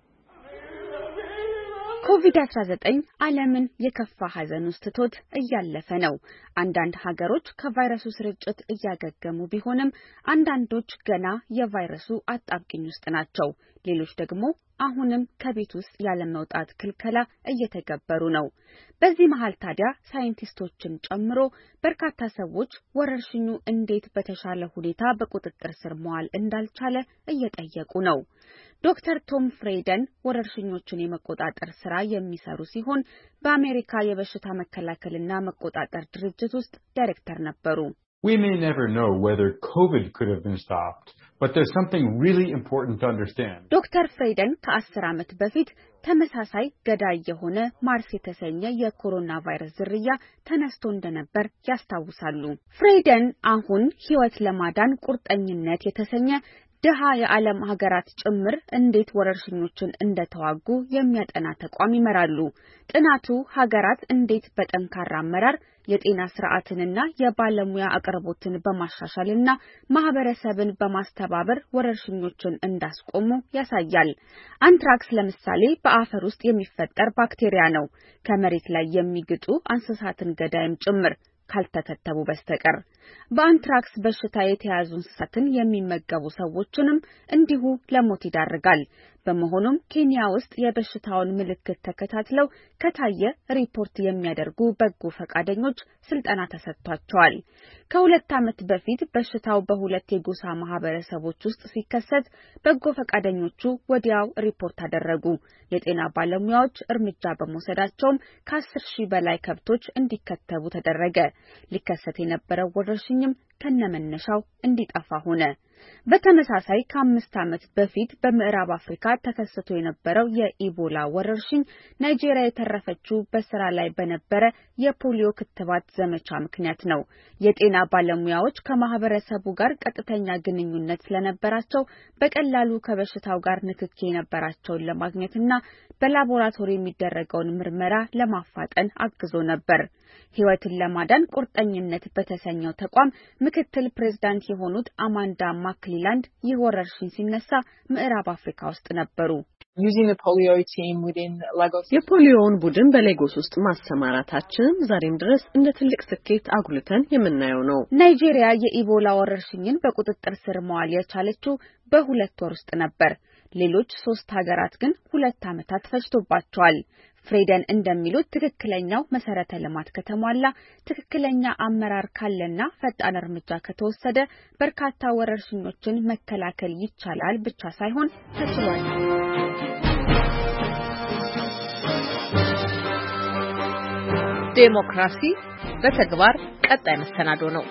ኮቪድ-19 ዓለምን የከፋ ሐዘን ውስጥ ትቶት እያለፈ ነው። አንዳንድ ሀገሮች ከቫይረሱ ስርጭት እያገገሙ ቢሆንም አንዳንዶች ገና የቫይረሱ አጣብቂኝ ውስጥ ናቸው። ሌሎች ደግሞ አሁንም ከቤት ውስጥ ያለ መውጣት ክልከላ እየተገበሩ ነው። በዚህ መሃል ታዲያ ሳይንቲስቶችን ጨምሮ በርካታ ሰዎች ወረርሽኙ እንዴት በተሻለ ሁኔታ በቁጥጥር ስር መዋል እንዳልቻለ እየጠየቁ ነው። ዶክተር ቶም ፍሬደን ወረርሽኞችን የመቆጣጠር ስራ የሚሰሩ ሲሆን በአሜሪካ የበሽታ መከላከልና መቆጣጠር ድርጅት ውስጥ ዳይሬክተር ነበሩ። We may never know whether COVID could have been stopped, but there's something really important to understand. ዶክተር ፍሬደን ከ10 ዓመት በፊት ተመሳሳይ ገዳይ የሆነ ማርስ የተሰኘ የኮሮና ቫይረስ ዝርያ ተነስቶ እንደነበር ያስታውሳሉ። ፍሬደን አሁን ሕይወት ለማዳን ቁርጠኝነት የተሰኘ ደሃ የዓለም ሀገራት ጭምር እንዴት ወረርሽኞችን እንደተዋጉ የሚያጠና ተቋም ይመራሉ። ጥናቱ ሀገራት እንዴት በጠንካራ አመራር የጤና ስርዓትንና የባለሙያ አቅርቦትን በማሻሻልና ማህበረሰብን በማስተባበር ወረርሽኞችን እንዳስቆሙ ያሳያል። አንትራክስ ለምሳሌ በአፈር ውስጥ የሚፈጠር ባክቴሪያ ነው፣ ከመሬት ላይ የሚግጡ እንስሳትን ገዳይም ጭምር ካልተከተቡ በስተቀር። በአንትራክስ በሽታ የተያዙ እንስሳትን የሚመገቡ ሰዎችንም እንዲሁ ለሞት ይዳርጋል። በመሆኑም ኬንያ ውስጥ የበሽታውን ምልክት ተከታትለው ከታየ ሪፖርት የሚያደርጉ በጎ ፈቃደኞች ስልጠና ተሰጥቷቸዋል። ከ2 ዓመት በፊት በሽታው በሁለት የጎሳ ማህበረሰቦች ውስጥ ሲከሰት በጎ ፈቃደኞቹ ወዲያው ሪፖርት አደረጉ። የጤና ባለሙያዎች እርምጃ በመውሰዳቸውም ከ10,000 በላይ ከብቶች እንዲከተቡ ተደረገ። ሊከሰት የነበረው ወረርሽኝም ከነመነሻው እንዲጠፋ ሆነ። በተመሳሳይ ከ5 ዓመት በፊት በምዕራብ አፍሪካ ተከስቶ የነበረው የኢቦላ ወረርሽኝ ናይጄሪያ የተረፈችው በስራ ላይ በነበረ የፖሊዮ ክትባት ዘመቻ ምክንያት ነው። የጤና ባለሙያዎች ከማህበረሰቡ ጋር ቀጥተኛ ግንኙነት ስለነበራቸው በቀላሉ ከበሽታው ጋር ንክኪ የነበራቸውን ለማግኘትና በላቦራቶሪ የሚደረገውን ምርመራ ለማፋጠን አግዞ ነበር። ሕይወትን ለማዳን ቁርጠኝነት በተሰኘው ተቋም ምክትል ፕሬዝዳንት የሆኑት አማንዳ ማክሊላንድ ይህ ወረርሽኝ ሲነሳ ምዕራብ አፍሪካ ውስጥ ነበሩ። የፖሊዮውን ቡድን በሌጎስ ውስጥ ማሰማራታችን ዛሬም ድረስ እንደ ትልቅ ስኬት አጉልተን የምናየው ነው። ናይጄሪያ የኢቦላ ወረርሽኝን በቁጥጥር ስር መዋል የቻለችው በ2 ወር ውስጥ ነበር። ሌሎች 3 ሀገራት ግን 2 ዓመታት ፈጅቶባቸዋል። ፍሬደን እንደሚሉት ትክክለኛው መሰረተ ልማት ከተሟላ፣ ትክክለኛ አመራር ካለና ፈጣን እርምጃ ከተወሰደ በርካታ ወረርሽኞችን መከላከል ይቻላል ብቻ ሳይሆን ተችሏል። ዴሞክራሲ በተግባር ቀጣይ መሰናዶ ነው።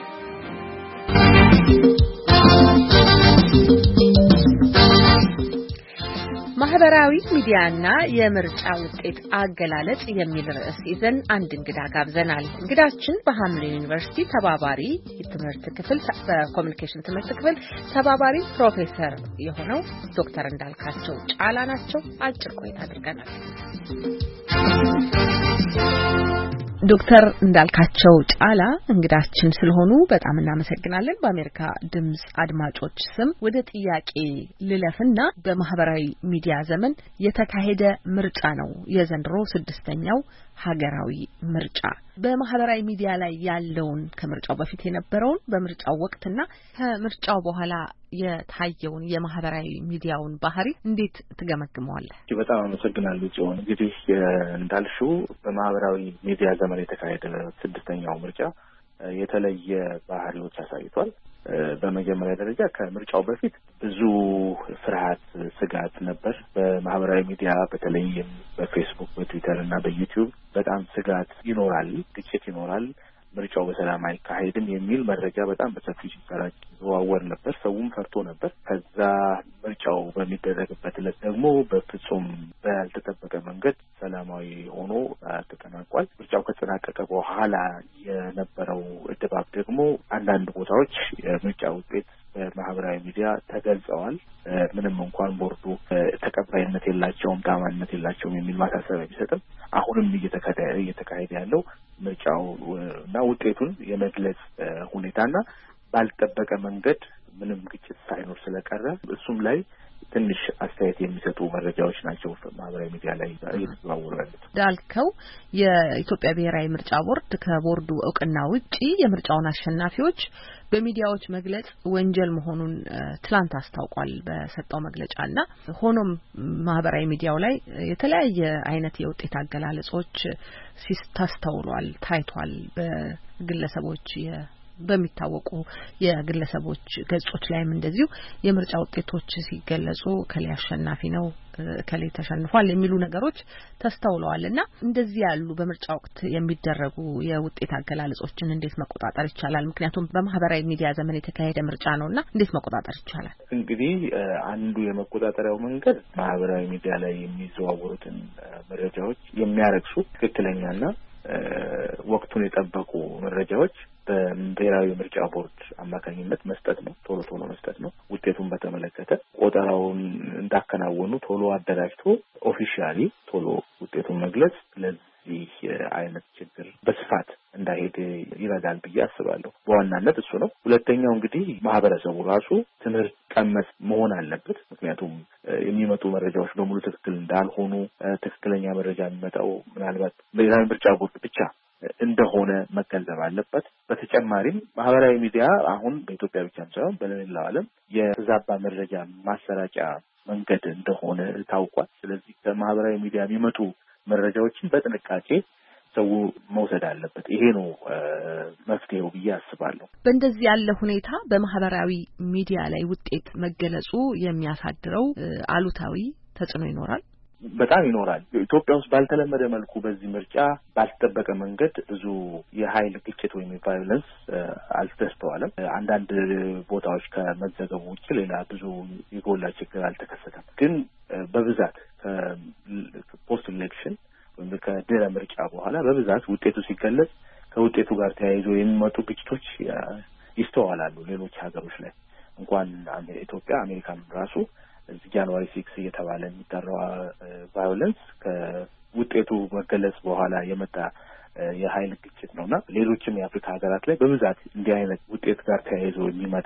ማህበራዊ ሚዲያና የምርጫ ውጤት አገላለጽ የሚል ርዕስ ይዘን አንድ እንግዳ ጋብዘናል። እንግዳችን በሐምሌ ዩኒቨርሲቲ ተባባሪ የትምህርት ክፍል በኮሙኒኬሽን ትምህርት ክፍል ተባባሪ ፕሮፌሰር የሆነው ዶክተር እንዳልካቸው ጫላ ናቸው። አጭር ቆይታ አድርገናል። ዶክተር እንዳልካቸው ጫላ እንግዳችን ስለሆኑ በጣም እናመሰግናለን። በአሜሪካ ድምጽ አድማጮች ስም ወደ ጥያቄ ልለፍና በማህበራዊ ሚዲያ ዘመን የተካሄደ ምርጫ ነው የዘንድሮ 6ኛው ሀገራዊ ምርጫ። በማህበራዊ ሚዲያ ላይ ያለውን ከምርጫው በፊት የነበረውን በምርጫው ወቅትና ከምርጫው በኋላ የታየውን የማህበራዊ ሚዲያውን ባህሪ እንዴት ትገመግመዋለህ? በጣም አመሰግናለሁ ጽዮን። እንግዲህ እንዳልሽው በማህበራዊ ሚዲያ ዘመን የተካሄደ 6ኛው ምርጫ የተለየ ባህሪዎች አሳይቷል። በመጀመሪያ ደረጃ ከምርጫው በፊት ብዙ ፍርሃት፣ ስጋት ነበር። በማህበራዊ ሚዲያ በተለይ በፌስቡክ፣ በትዊተር እና በዩቲዩብ በጣም ስጋት ይኖራል፣ ግጭት ይኖራል፣ ምርጫው በሰላም አይካሄድም የሚል መረጃ በጣም በሰፊው ሲሰራጭ ይዘዋወር ነበር። ሰውም ፈርቶ ነበር። ከዛ ምርጫው በሚደረግበት ዕለት ደግሞ በፍጹም ባልተጠበቀ መንገድ ሰላማዊ ሆኖ ተጠናቋል። ምርጫው ከተጠናቀቀ በኋላ የነበረው ድባብ ደግሞ አንዳንድ ቦታዎች የምርጫ ውጤት በማህበራዊ ሚዲያ ተገልጸዋል። ምንም እንኳን ቦርዱ ተቀባይነት የላቸውም፣ ታማኝነት የላቸውም የሚል ማሳሰቢያ ቢሰጥም አሁንም እየተካሄደ ያለው ምርጫው እና ውጤቱን የመግለጽ ሁኔታና ባልጠበቀ መንገድ ምንም ግጭት ሳይኖር ስለቀረ እሱም ላይ ትንሽ አስተያየት የሚሰጡ መረጃዎች ናቸው ማህበራዊ ሚዲያ ላይ እየተዘዋወሩ ያሉት። ዳልከው የኢትዮጵያ ብሔራዊ ምርጫ ቦርድ ከቦርዱ እውቅና ውጪ የምርጫውን አሸናፊዎች በሚዲያዎች መግለጽ ወንጀል መሆኑን ትላንት አስታውቋል በሰጠው መግለጫና ሆኖም ማህበራዊ ሚዲያው ላይ የተለያየ አይነት የውጤት አገላለጾች ሲታስተውሏል ታይቷል። በግለሰቦች በሚታወቁ የግለሰቦች ገጾች ላይም እንደዚሁ የምርጫ ውጤቶች ሲገለጹ ከሊ አሸናፊ ነው ከሌ ተሸንፏል የሚሉ ነገሮች ተስተውለዋልና እንደዚህ ያሉ በምርጫ ወቅት የሚደረጉ የውጤት አገላለጾችን እንዴት መቆጣጠር ይቻላል? ምክንያቱም በማህበራዊ ሚዲያ ዘመን የተካሄደ ምርጫ ነውና እንዴት መቆጣጠር ይቻላል? እንግዲህ አንዱ የመቆጣጠሪያው መንገድ ማህበራዊ ሚዲያ ላይ የሚዘዋወሩትን መረጃዎች የሚያረክሱ ትክክለኛና ወቅቱን የጠበቁ መረጃዎች በብሔራዊ ምርጫ ቦርድ አማካኝነት መስጠት ነው። ቶሎ መስጠት ነው። ውጤቱን በተመለከተ ቆጠራውን እንዳከናወኑ ቶሎ አደራጅቶ ኦፊሻሊ ቶሎ ውጤቱን መግለጽ ለዚህ አይነት ችግር በስፋት እንዳይሄድ ይረዳል ብዬ አስባለሁ። በዋናነት እሱ ነው። ሁለተኛው እንግዲህ ማህበረሰቡ ራሱ ትምህርት ቀመስ መሆን አለበት። ምክንያቱም የሚመጡ መረጃዎች በሙሉ ትክክል እንዳልሆኑ፣ ትክክለኛ መረጃ የሚመጣው ምናልባት ብሔራዊ ምርጫ ቦርድ ብቻ እንደሆነ መገንዘብ አለበት። በተጨማሪም ማህበራዊ ሚዲያ አሁን በኢትዮጵያ ብቻ ሳይሆን በሌላው ዓለም የተዛባ መረጃ ማሰራጫ መንገድ እንደሆነ ታውቋል። ስለዚህ ከማህበራዊ ሚዲያ የሚመጡ መረጃዎችን በጥንቃቄ ሰው መውሰድ አለበት። ይሄ ነው መፍትሄው ብዬ አስባለሁ። በእንደዚህ ያለ ሁኔታ በማህበራዊ ሚዲያ ላይ ውጤት መገለጹ የሚያሳድረው አሉታዊ ተጽዕኖ ይኖራል። በጣም ይኖራል። ኢትዮጵያ ውስጥ ባልተለመደ መልኩ በዚህ ምርጫ ባልተጠበቀ መንገድ ብዙ የኃይል ግጭት ወይም ቫዮለንስ አልተስተዋለም። አንዳንድ ቦታዎች ከመዘገቡ ውጭ ሌላ ብዙ የጎላ ችግር አልተከሰተም። ግን በብዛት ፖስት ኢሌክሽን ወይም ከድህረ ምርጫ በኋላ በብዛት ውጤቱ ሲገለጽ ከውጤቱ ጋር ተያይዞ የሚመጡ ግጭቶች ይስተዋላሉ። ሌሎች ሀገሮች ላይ እንኳን ኢትዮጵያ፣ አሜሪካም ራሱ ጃንዋሪ 6 እየተባለ የሚጠራው ቫዮለንስ ከውጤቱ መገለጽ በኋላ የመጣ የኃይል ግጭት ነውና ሌሎችም የአፍሪካ ሀገራት ላይ በብዛት እንዲህ አይነት ውጤት ጋር ተያይዞ የሚመጣ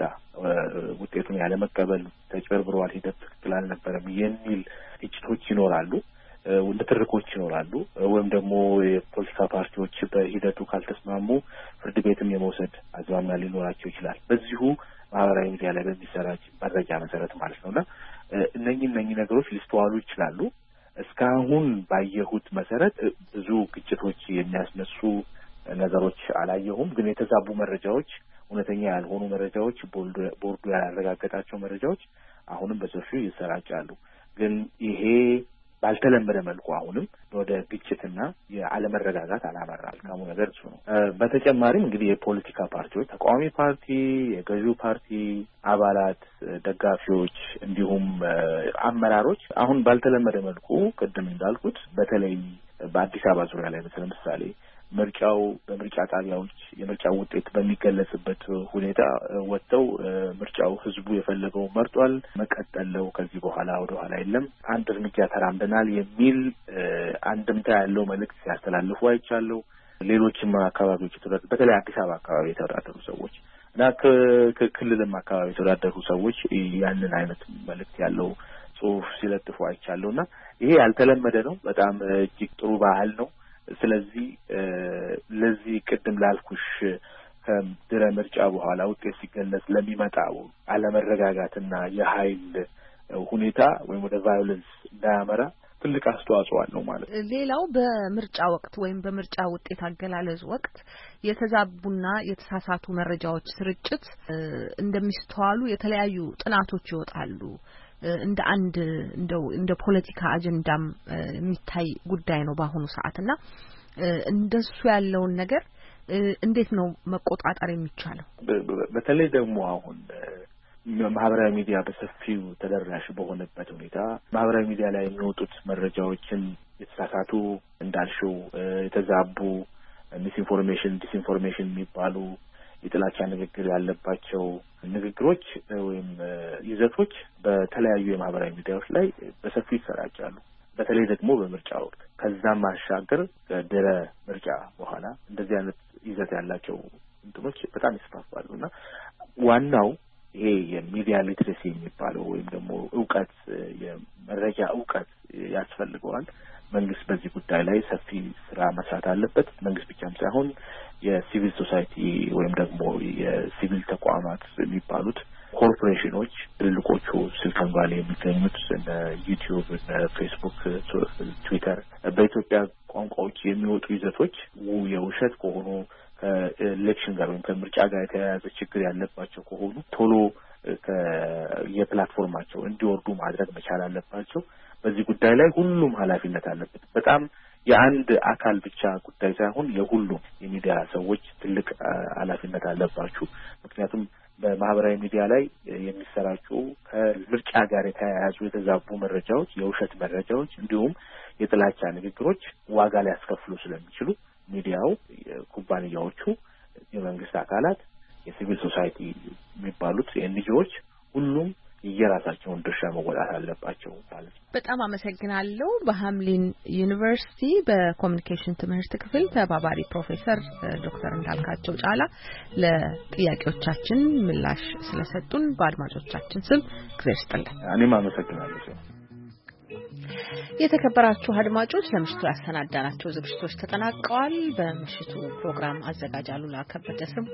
ውጤቱን ያለመቀበል፣ ተጭበርብሯል፣ ሂደት ትክክል አልነበረም የሚል ግጭቶች ይኖራሉ፣ ንትርኮች ይኖራሉ። ወይም ደግሞ የፖለቲካ ፓርቲዎች በሂደቱ ካልተስማሙ ፍርድ ቤትም የመውሰድ አዝማሚያ ሊኖራቸው ይችላል። በዚሁ ማህበራዊ ሚዲያ ላይ በሚሰራጭ መረጃ መሰረት ማለት ነውና እነኚህ ነገሮች ሊስተዋሉ ይችላሉ። እስካሁን ባየሁት መሰረት ብዙ ግጭቶች የሚያስነሱ ነገሮች አላየሁም። ግን የተዛቡ መረጃዎች፣ እውነተኛ ያልሆኑ መረጃዎች፣ ቦርዱ ያላረጋገጣቸው መረጃዎች አሁንም በሰፊው ይሰራጫሉ። ግን ይሄ ባልተለመደ መልኩ አሁንም ወደ ግጭትና የአለመረጋጋት አላመራም። ካሙ ነገር እሱ ነው። በተጨማሪም እንግዲህ የፖለቲካ ፓርቲዎች፣ ተቃዋሚ ፓርቲ፣ የገዢው ፓርቲ አባላት፣ ደጋፊዎች እንዲሁም አመራሮች አሁን ባልተለመደ መልኩ ቅድም እንዳልኩት በተለይ በአዲስ አበባ ዙሪያ ላይ ለምሳሌ ምርጫው በምርጫ ጣቢያዎች የምርጫው ውጤት በሚገለጽበት ሁኔታ ወጥተው ምርጫው ህዝቡ የፈለገው መርጧል፣ መቀጠለው፣ ከዚህ በኋላ ወደ ኋላ የለም፣ አንድ እርምጃ ተራምደናል የሚል አንድምታ ያለው መልእክት ሲያስተላልፉ አይቻለሁ። ሌሎችም አካባቢዎች በተለይ አዲስ አበባ አካባቢ የተወዳደሩ ሰዎች እና ከክልልም አካባቢ የተወዳደሩ ሰዎች ያንን አይነት መልእክት ያለው ጽሑፍ ሲለጥፉ አይቻለሁና ይሄ ያልተለመደ ነው። በጣም እጅግ ጥሩ ባህል ነው። ስለዚህ ለዚህ ቅድም ላልኩሽ ከድረ ምርጫ በኋላ ውጤት ሲገለጽ ለሚመጣው አለመረጋጋትና የኃይል ሁኔታ ወይም ወደ ቫዮለንስ እንዳያመራ ትልቅ አስተዋጽኦ አለው ማለት ነው። ሌላው በምርጫ ወቅት ወይም በምርጫ ውጤት አገላለጽ ወቅት የተዛቡና የተሳሳቱ መረጃዎች ስርጭት እንደሚስተዋሉ የተለያዩ ጥናቶች ይወጣሉ። እንደ አንድ እንደ ፖለቲካ አጀንዳም የሚታይ ጉዳይ ነው በአሁኑ ሰዓትና እንደሱ ያለውን ነገር እንዴት ነው መቆጣጠር የሚቻለው? በተለይ ደግሞ አሁን ማህበራዊ ሚዲያ በሰፊው ተደራሽ በሆነበት ሁኔታ ማህበራዊ ሚዲያ ላይ የሚወጡት መረጃዎችን የተሳሳቱ እንዳልሽው የተዛቡ ዲስኢንፎርሜሽን የሚባሉ የጥላቻ ንግግር ያለባቸው ንግግሮች ወይም ይዘቶች በተለያዩ የማህበራዊ ሚዲያዎች ላይ በሰፊው ይሰራጫሉ። በተለይ ደግሞ በምርጫ ወቅት ከዛም ማሻገር ከድረ ምርጫ በኋላ እንደዚህ አይነት ይዘት ያላቸው እንትኖች በጣም ይስፋፋሉና ዋናው ይሄ የሚዲያ ሊትሬሲ የሚባለው ወይም ደግሞ እውቀት፣ የመረጃ እውቀት ያስፈልገዋል። መንግስት በዚህ ጉዳይ ላይ ሰፊ ስራ መስራት አለበት። መንግስት ብቻም ሳይሆን የሲቪል ሶሳይቲ ወይም ደግሞ የሲቪል ተቋማት የሚባሉት ኮርፖሬሽኖች፣ ትልልቆቹ ሲሊኮን ቫሊ የሚገኙት እነ ዩቲዩብ፣ እነ ፌስቡክ፣ ትዊተር በኢትዮጵያ ቋንቋዎች የሚወጡ ይዘቶች የውሸት ከሆኑ ከኤሌክሽን ጋር ወይም ከምርጫ ጋር የተያያዘ ችግር ያለባቸው ከሆኑ ቶሎ የፕላትፎርማቸው እንዲወርዱ ማድረግ መቻል አለባቸው። በዚህ ጉዳይ ላይ ሁሉም ኃላፊነት አለበት። በጣም የአንድ አካል ብቻ ጉዳይ ሳይሆን የሁሉም የሚዲያ ሰዎች ትልቅ ኃላፊነት አለባችሁ። ምክንያቱም በማህበራዊ ሚዲያ ላይ የሚሰራጩ ከምርጫ ጋር የተያያዙ የተዛቡ መረጃዎች፣ የውሸት መረጃዎች እንዲሁም የጥላቻ ንግግሮች ዋጋ ሊያስከፍሉ ስለሚችሉ ሚዲያው፣ ኩባንያዎቹ፣ የመንግስት አካላት፣ የሲቪል ሶሳይቲ የሚባሉት ኤንጂኦዎች ሁሉም የራሳቸውን ድርሻ መወጣት አለባቸው ማለት ነው። በጣም አመሰግናለሁ። በሃምሊን ዩኒቨርሲቲ በኮሙኒኬሽን ትምህርት ክፍል ተባባሪ ፕሮፌሰር ዶክተር እንዳልካቸው ጫላ ለጥያቄዎቻችን ምላሽ ስለሰጡን በአድማጮቻችን ስም እግዚአብሔር ይስጥልን። እኔም አመሰግናለሁ። የተከበራችሁ አድማጮች ለምሽቱ ያሰናዳናቸው ዝግጅቶች ተጠናቀዋል። በምሽቱ ፕሮግራም አዘጋጅ አሉላ ከበደ ስም